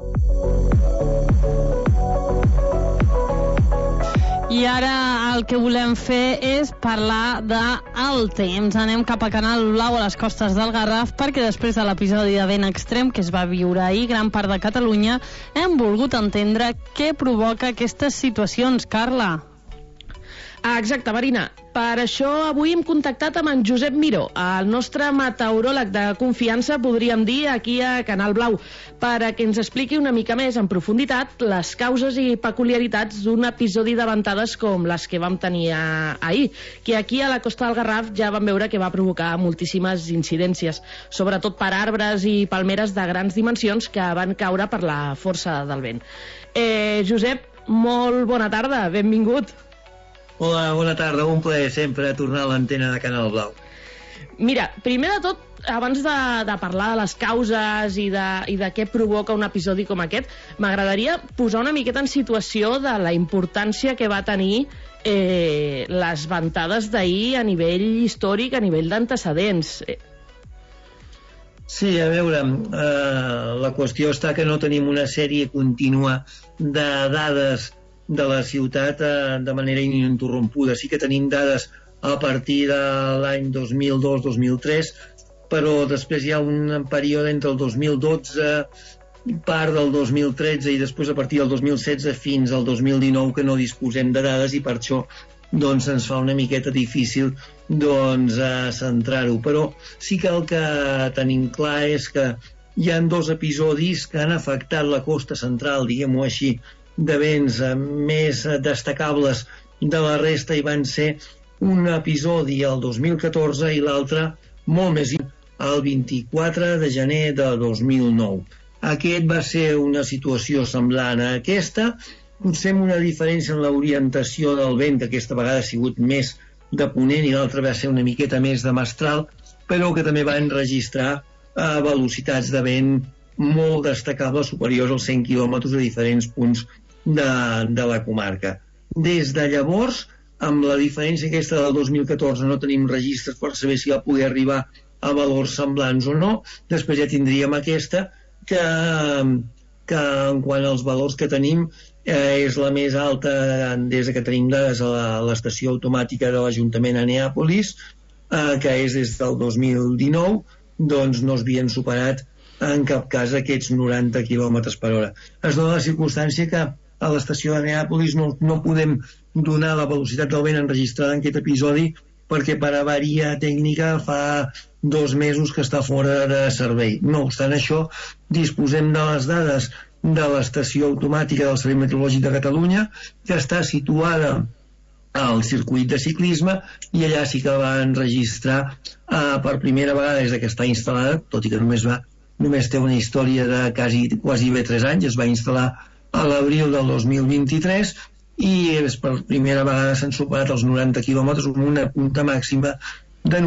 I ara el que volem fer és parlar del temps. Anem cap a Canal Blau, a les costes del Garraf, perquè després de l'episodi de vent extrem que es va viure ahir gran part de Catalunya, hem volgut entendre què provoca aquestes situacions. Carla? Exacte, Marina. Per això avui hem contactat amb en Josep Miró, el nostre meteoròleg de confiança, podríem dir, aquí a Canal Blau, perquè ens expliqui una mica més en profunditat les causes i peculiaritats d'un episodi de ventades com les que vam tenir ahir, que aquí a la costa del Garraf ja vam veure que va provocar moltíssimes incidències, sobretot per arbres i palmeres de grans dimensions que van caure per la força del vent. Josep, molt bona tarda, benvingut. Hola, bona tarda, un plaer sempre tornar a l'antena de Canal Blau. Mira, primer de tot, abans de parlar de les causes i de què provoca un episodi com aquest, m'agradaria posar una miqueta en situació de la importància que va tenir les ventades d'ahir a nivell històric, a nivell d'antecedents. Sí, a veure, la qüestió està que no tenim una sèrie contínua de dades de la ciutat de manera ininterrompuda. Sí que tenim dades a partir de l'any 2002-2003, però després hi ha un període entre el 2012, part del 2013 i després a partir del 2016 fins al 2019 que no disposem de dades i per això doncs ens fa una miqueta difícil centrar-ho. Però sí que el que tenim clar és que hi ha 2 episodis que han afectat la costa central, diguem-ho així, de vents més destacables de la resta, i van ser un episodi el 2014 i l'altre molt més el 24 de gener de 2009. Aquest va ser una situació semblant a aquesta, potser amb una diferència en l'orientació del vent, que aquesta vegada ha sigut més de ponent i l'altra va ser una miqueta més de mestral, però que també va enregistrar velocitats de vent molt destacables, superiors als 100 quilòmetres a diferents punts de la comarca. Des de llavors, amb la diferència aquesta del 2014, no tenim registres per saber si va poder arribar a valors semblants o no. Després ja tindríem aquesta, que que en quant als valors que tenim és la més alta des que tenim dades a l'estació automàtica de l'Ajuntament a Neàpolis, que és des del 2019, doncs no s'havien superat en cap cas aquests 90 km per hora. Es dona la circumstància que a l'estació de Neàpolis no podem donar la velocitat del vent enregistrada en aquest episodi perquè per avaria tècnica fa 2 mesos que està fora de servei. No obstant això, disposem de les dades de l'estació automàtica del Servei Meteorològic de Catalunya, que està situada al circuit de ciclisme, i allà sí que va enregistrar per primera vegada des que està instal·lada, tot i que només té una història de quasi bé 3 anys, es va instal·lar a l'abril del 2023, i per primera vegada s'han superat els 90 quilòmetres amb una punta màxima de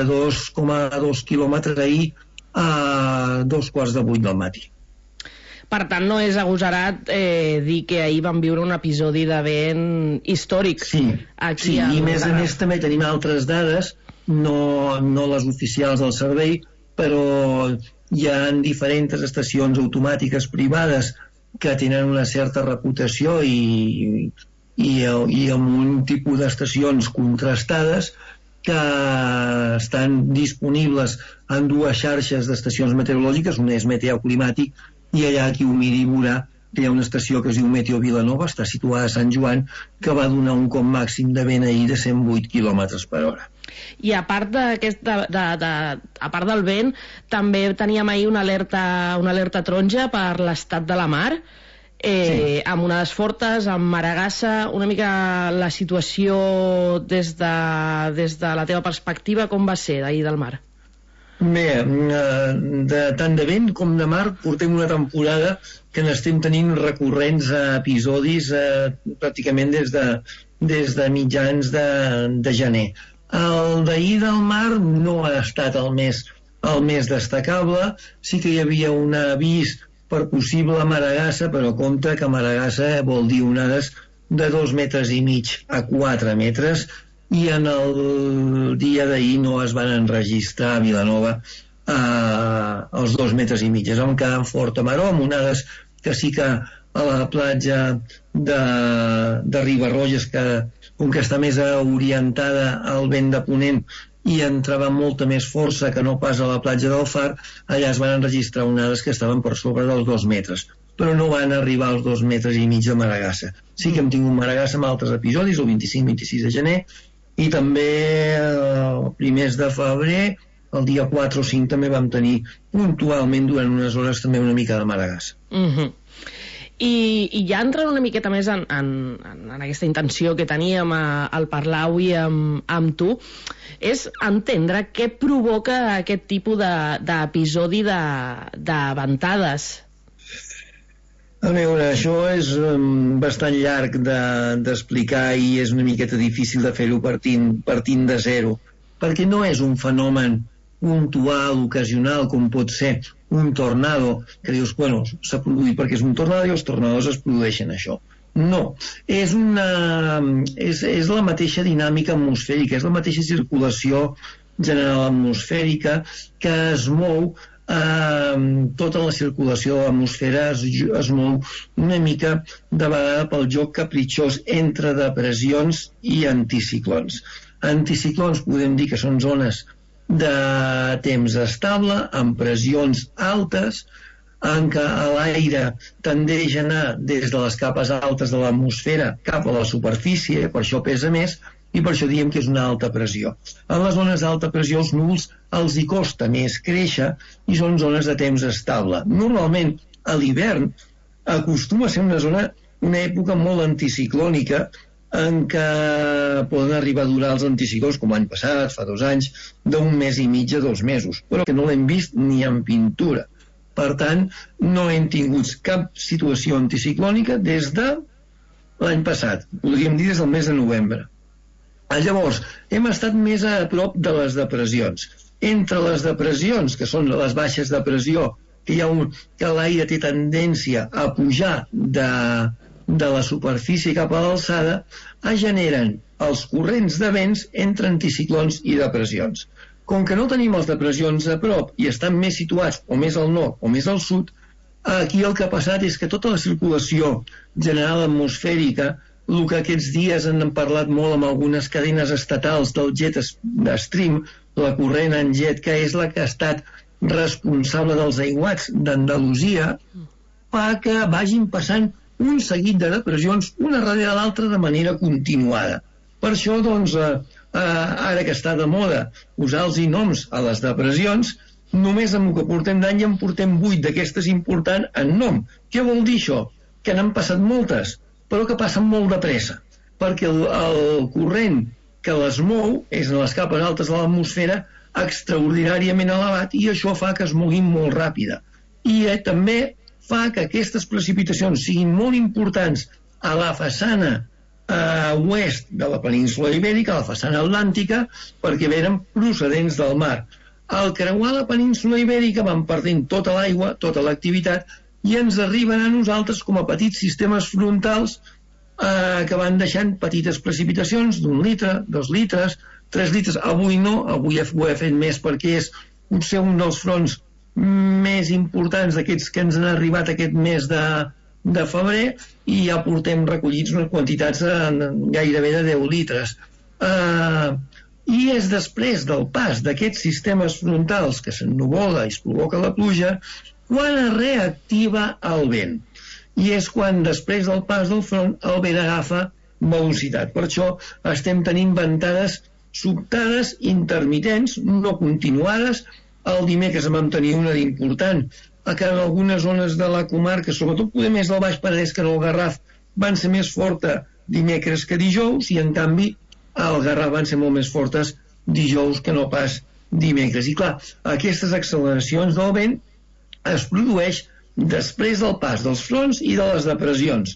92,2 quilòmetres ahir a 7:45 del matí. Per tant, no és agosarat dir que ahir vam viure un episodi de vent històric. Sí, i a més també tenim altres dades, no les oficials del servei, però hi ha diferents estacions automàtiques privades que tenen una certa reputació i amb un tipus d'estacions contrastades que estan disponibles en 2 xarxes d'estacions meteorològiques, una és Meteo Climàtic, i allà qui ho miri veurà que hi ha una estació que es diu Meteo Vilanova, està situada a Sant Joan, que va donar un cop màxim de vent ahir de 108 km per hora. I a part a part del vent, també teníem ahir una alerta taronja per l'estat de la mar, amb onades fortes, amb maragassa. Una mica la situació des de la teva perspectiva, com va ser d'ahir del mar? Bé, tant de vent com de mar portem una temporada que n'estem tenint recurrents episodis pràcticament des de mitjans de gener. El d'ahir del mar no ha estat el més destacable. Sí que hi havia un avís per possible maragassa, però compte que maragassa vol dir onades de 2,5 metres a 4 metres, i en el dia d'ahir no es van enregistrar a Vilanova els 2,5 metres. Es van quedar en forta maró, amb onades que sí que a la platja de Ribarroges, com que està més orientada al vent de ponent i entrava amb molta més força que no pas a la platja del Far, allà es van enregistrar onades que estaven per sobre dels 2 metres, però no van arribar als 2,5 metres de maragassa. Sí que hem tingut maragassa amb altres episodis, el 25-26 de gener, i també primers de febrer, el dia 4 o 5 també vam tenir puntualment durant unes hores també una mica de maragassa. I ja entrant una miqueta més en aquesta intenció que teníem al parlar avui amb tu, és entendre què provoca aquest tipus d'episodi de ventades. A veure, això és bastant llarg d'explicar i és una miqueta difícil de fer-ho partint de zero, perquè no és un fenomen puntual, ocasional, com pot ser un tornado, que dius, bueno, s'ha produït perquè és un tornado i els tornados es produeixen això. No, és la mateixa dinàmica atmosfèrica, és la mateixa circulació general atmosfèrica que es mou, tota la circulació de l'atmosfera es mou una mica de vegada pel joc capritxós entre depressions i anticiclons. Anticiclons podem dir que són zones de temps estable, amb pressions altes, en què l'aire tendeix a anar des de les capes altes de l'atmosfera cap a la superfície, per això pesa més, i per això diem que és una alta pressió. En les zones d'alta pressió els núvols els hi costa més créixer i són zones de temps estable. Normalment, a l'hivern, acostuma a ser una època molt anticiclònica, en què poden arribar a durar els anticiclons, com l'any passat, fa 2 anys, d'1 mes i mig a 2 mesos, però que no l'hem vist ni en pintura. Per tant, no hem tingut cap situació anticiclònica des de l'any passat, podríem dir des del mes de novembre. Llavors, hem estat més a prop de les depressions. Entre les depressions, que són les baixes de pressió, que l'aire té tendència a pujar de la superfície cap a l'alçada, es generen els corrents de vents entre anticiclons i depressions. Com que no tenim les depressions a prop i estan més situats o més al nord o més al sud, Aquí el que ha passat és que tota la circulació general atmosfèrica, el que aquests dies han parlat molt amb algunes cadenes estatals del jet stream, la corrent en jet, que és la que ha estat responsable dels aiguats d'Andalusia, fa que vagin passant un seguit de depressions una darrere l'altra de manera continuada. Per això, doncs, ara que està de moda usar-los noms a les depressions, només amb el que portem d'any en portem 8 d'aquestes importants en nom. Què vol dir això? Que n'han passat moltes, però que passen molt de pressa, perquè el corrent que les mou és en les capes altes de l'atmosfera extraordinàriament elevat i això fa que es moguin molt ràpida. I també fa que aquestes precipitacions siguin molt importants a la façana oest de la península Ibèrica, a la façana atlàntica, perquè venen procedents del mar. Al creuar la península Ibèrica van perdent tota l'aigua, tota l'activitat, i ens arriben a nosaltres com a petits sistemes frontals que van deixant petites precipitacions d'1 litre, 2 litres, 3 litres. Avui no, avui ho he fet més perquè és potser un dels fronts més importants d'aquests que ens han arribat aquest mes de febrer i ja portem recollits unes quantitats gairebé de 10 litres. I és després del pas d'aquests sistemes frontals que s'ennuvola i es provoca la pluja quan es reactiva el vent. I és quan després del pas del front el vent agafa velocitat. Per això estem tenint ventades sobtades, intermitents, no continuades. El dimecres en vam tenir una d'important, que en algunes zones de la comarca, sobretot poder més del Baix Penedès que en el Garraf, van ser més forta dimecres que dijous, i en canvi al Garraf van ser molt més fortes dijous que no pas dimecres. I clar, aquestes acceleracions del vent es produeix després del pas dels fronts i de les depressions.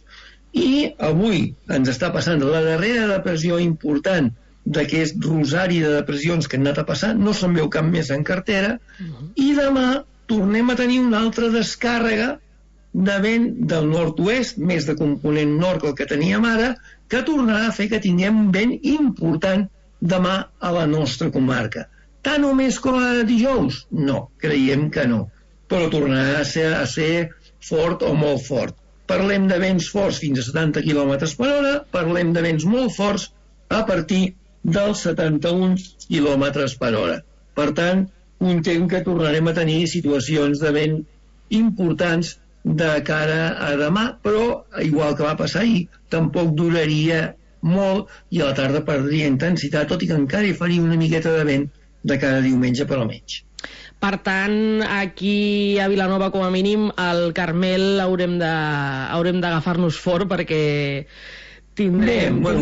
I avui ens està passant la darrera depressió important d'aquest rosari de depressions que han anat a passar, no se'n veu cap més en cartera, i demà tornem a tenir una altra descàrrega de vent del nord-oest, més de component nord que el que teníem ara, que tornarà a fer que tinguem un vent important demà a la nostra comarca. Tant o més com a dijous? No, creiem que no. Però tornarà a ser fort o molt fort. Parlem de vents forts fins a 70 km per hora, parlem de vents molt forts a partir dels 71 km per hora. Per tant, un temps que tornarem a tenir situacions de vent importants de cara a demà, però, igual que va passar ahir, tampoc duraria molt i a la tarda perdria intensitat, tot i que encara hi faria una miqueta de vent de cada diumenge, però menys. Per tant, aquí a Vilanova, com a mínim, al Carmel haurem d'agafar-nos fort perquè tindrem... Bé,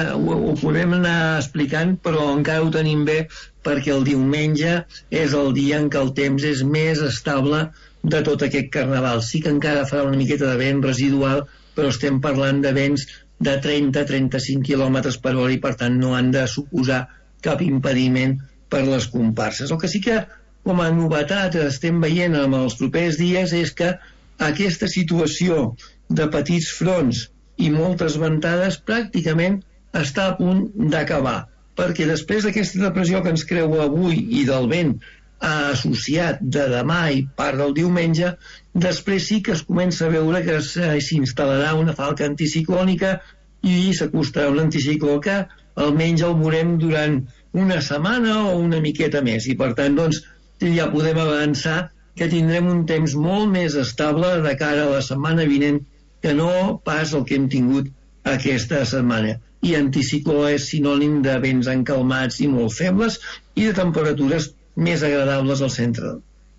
ho podem anar explicant, però encara ho tenim bé perquè el diumenge és el dia en què el temps és més estable de tot aquest carnaval. Sí que encara farà una miqueta de vent residual, però estem parlant de vents de 30-35 km per hora i per tant no han de suposar cap impediment per les comparses. El que sí que com a novetat estem veient en els propers dies és que aquesta situació de petits fronts i moltes ventades pràcticament està a punt d'acabar, perquè després d'aquesta depressió que ens creua avui i del vent associat de demà i part del diumenge, després sí que es comença a veure que s'instal·larà una falca anticiclònica i s'acostarà un anticicló que almenys el veurem durant una setmana o una miqueta més, i per tant doncs ja podem avançar que tindrem un temps molt més estable de cara a la setmana vinent que no pas el que hem tingut aquesta setmana. I anticicló és sinònim de vents encalmats i molt febles i de temperatures més agradables al centre.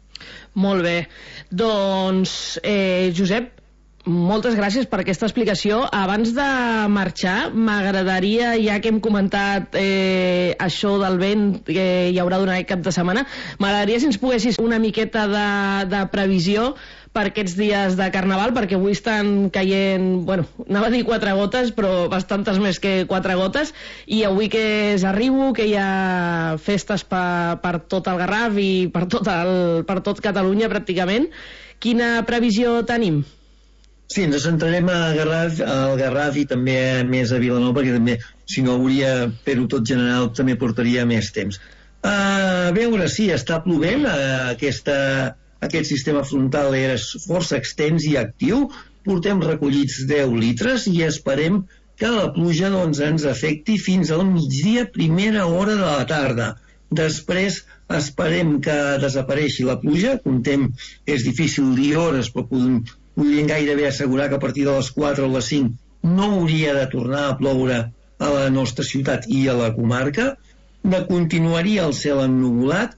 Molt bé. Doncs, Josep, moltes gràcies per aquesta explicació. Abans de marxar, m'agradaria, ja que hem comentat això del vent que hi haurà durant aquest cap de setmana, m'agradaria si ens poguessis una miqueta de previsió per aquests dies de Carnaval, perquè avui estan caient, bueno, anava a dir 4 gotes, però bastantes més que 4 gotes, i avui que és arribo, que hi ha festes per tot el Garraf i per tot Catalunya pràcticament, quina previsió tenim? Sí, ens centrarem al Garraf i també més a Vilanova, perquè també, si no hauria fer-ho tot general, també portaria més temps. A veure, sí, està plovent aquest sistema frontal era força extens i actiu, portem recollits 10 litres i esperem que la pluja ens afecti fins al migdia, primera hora de la tarda. Després esperem que desapareixi la pluja, comptem, és difícil dir hores, però podríem gairebé assegurar que a partir de les 4 o les 5 no hauria de tornar a ploure a la nostra ciutat i a la comarca. Continuaria el cel ennuvolat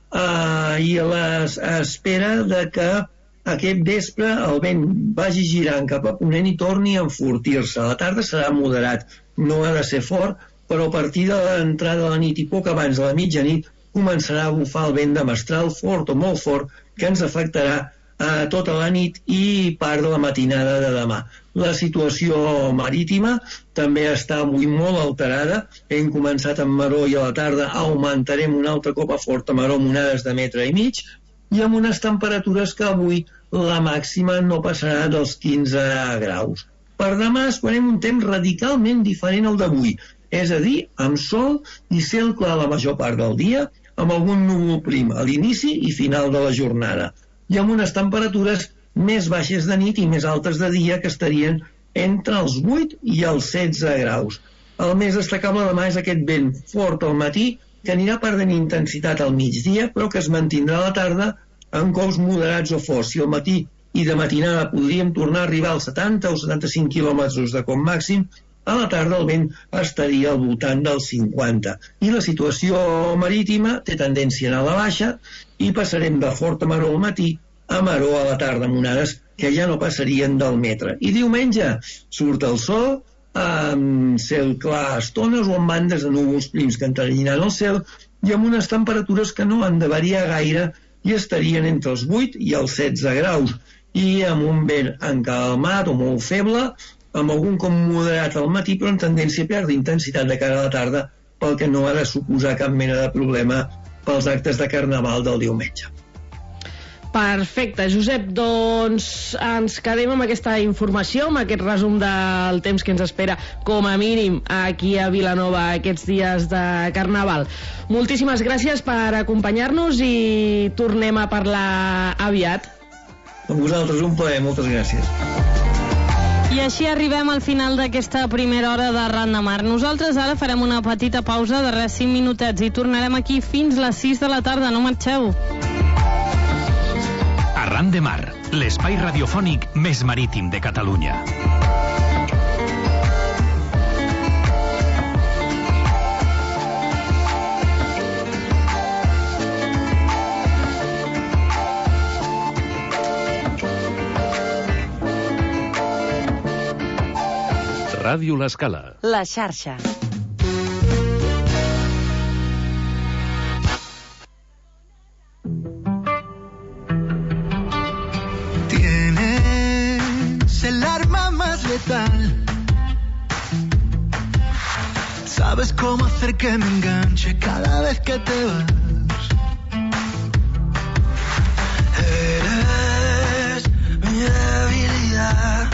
i a l'espera de que aquest vespre el vent vagi girant cap a ponent i torni a enfortir-se. A la tarda serà moderat, no ha de ser fort, però a partir de l'entrada de la nit i poc abans de la mitjanit començarà a bufar el vent de mestral fort o molt fort que ens afectarà tota la nit i part de la matinada de demà. La situació marítima també està avui molt alterada. Hem començat amb maró i a la tarda augmentarem un altre cop a forta maró amb onades de 1,5 metres i amb unes temperatures que avui la màxima no passarà dels 15 graus. Per demà esperem un temps radicalment diferent al d'avui, és a dir, amb sol i cel clar la major part del dia, amb algun núvol prim a l'inici i final de la jornada, i amb unes temperatures més baixes de nit i més altes de dia que estarien entre els 8 i els 16 graus. El més destacable demà és aquest vent fort al matí que anirà perdent intensitat al migdia però que es mantindrà a la tarda en cops moderats o forts. Si al matí i de matinada podríem tornar a arribar als 70 o 75 quilòmetres de cop màxim, a la tarda el vent estaria al voltant dels 50. I la situació marítima té tendència a anar a la baixa i passarem de forta maró al matí a maró a la tarda amb onades que ja no passarien del metre. I diumenge surt el sol amb cel clar a estones o amb bandes de núvols prims que entrarien al cel i amb unes temperatures que no han de variar gaire i estarien entre els 8 i els 16 graus i amb un vent encalmat o molt feble, amb algun com moderat al matí però en tendència a perdre intensitat de cara a la tarda, pel que no ha de suposar cap mena de problema pels actes de Carnaval del diumenge. Perfecte, Josep, doncs ens quedem amb aquesta informació, amb aquest resum del temps que ens espera com a mínim aquí a Vilanova aquests dies de Carnaval. Moltíssimes gràcies per acompanyar-nos i tornem a parlar aviat. A vosaltres un plaer, moltes gràcies. I així arribem al final d'aquesta primera hora de Ran de Mar. Nosaltres ara farem una petita pausa de res 5 minutets i tornarem aquí fins les 6 de la tarda. No marxeu. Arran de Mar, l'espai radiofònic més marítim de Catalunya. Ràdio L'Escala. La xarxa. Tienes el arma más letal. Sabes cómo hacer que me enganche cada vez que te vas. Eres mi debilidad.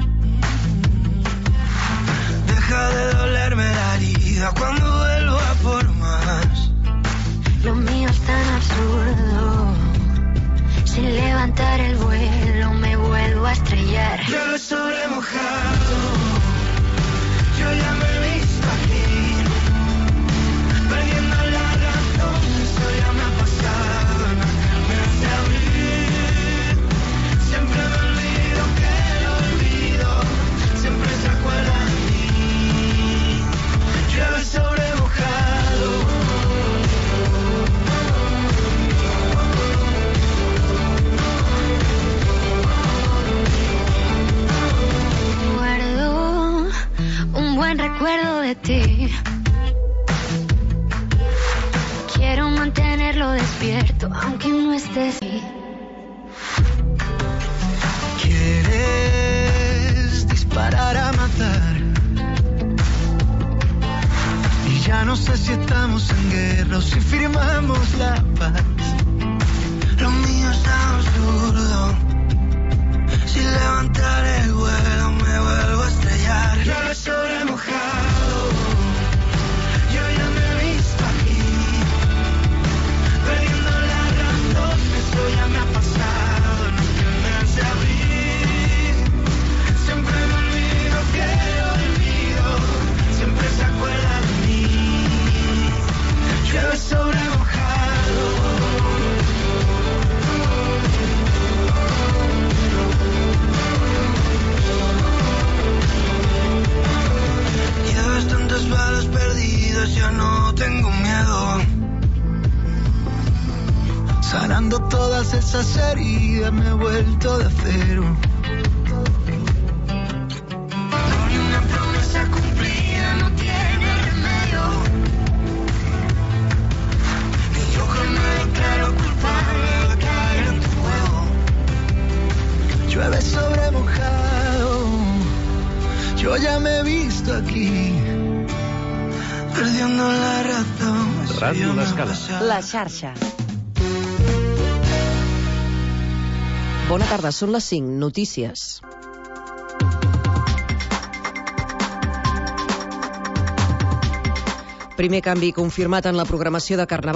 Deja de dolerme la herida cuando vuelva por más. Lo mío es tan absurdo. Sin levantar el vuelo me vuelvo a estrellar. Llueve sobre mojado. Yo ya me he visto aquí. Perdiendo la razón, eso ya me ha pasado. Me hace abrir. Siempre me olvido que lo olvido. Siempre se acuerda de mí. Llueve sobre mojado. Guardo un buen recuerdo de ti. Quiero mantenerlo despierto aunque no estés aquí. Quieres disparar a matar. Y ya no sé si estamos en guerra o si firmamos la paz. Lo mío es absurdo. Sin levantar el vuelo me vuelvo a estrellar. Llueve sobre mojado. Yo ya me he visto aquí. Perdiendo la razón, eso ya me ha pasado. ya no tengo miedo. Sanando todas esas heridas me he vuelto de acero. No hay una promesa cumplida, no tiene remedio. Ni yo que me declaro culpable de caer en tu juego. Llueve sobre mojado, yo ya me he visto aquí, perdiendo la razón. Ràdio L'Escala. La xarxa. Bona tarda, són les 5, notícies. Primer canvi confirmat en la programació de Carnaval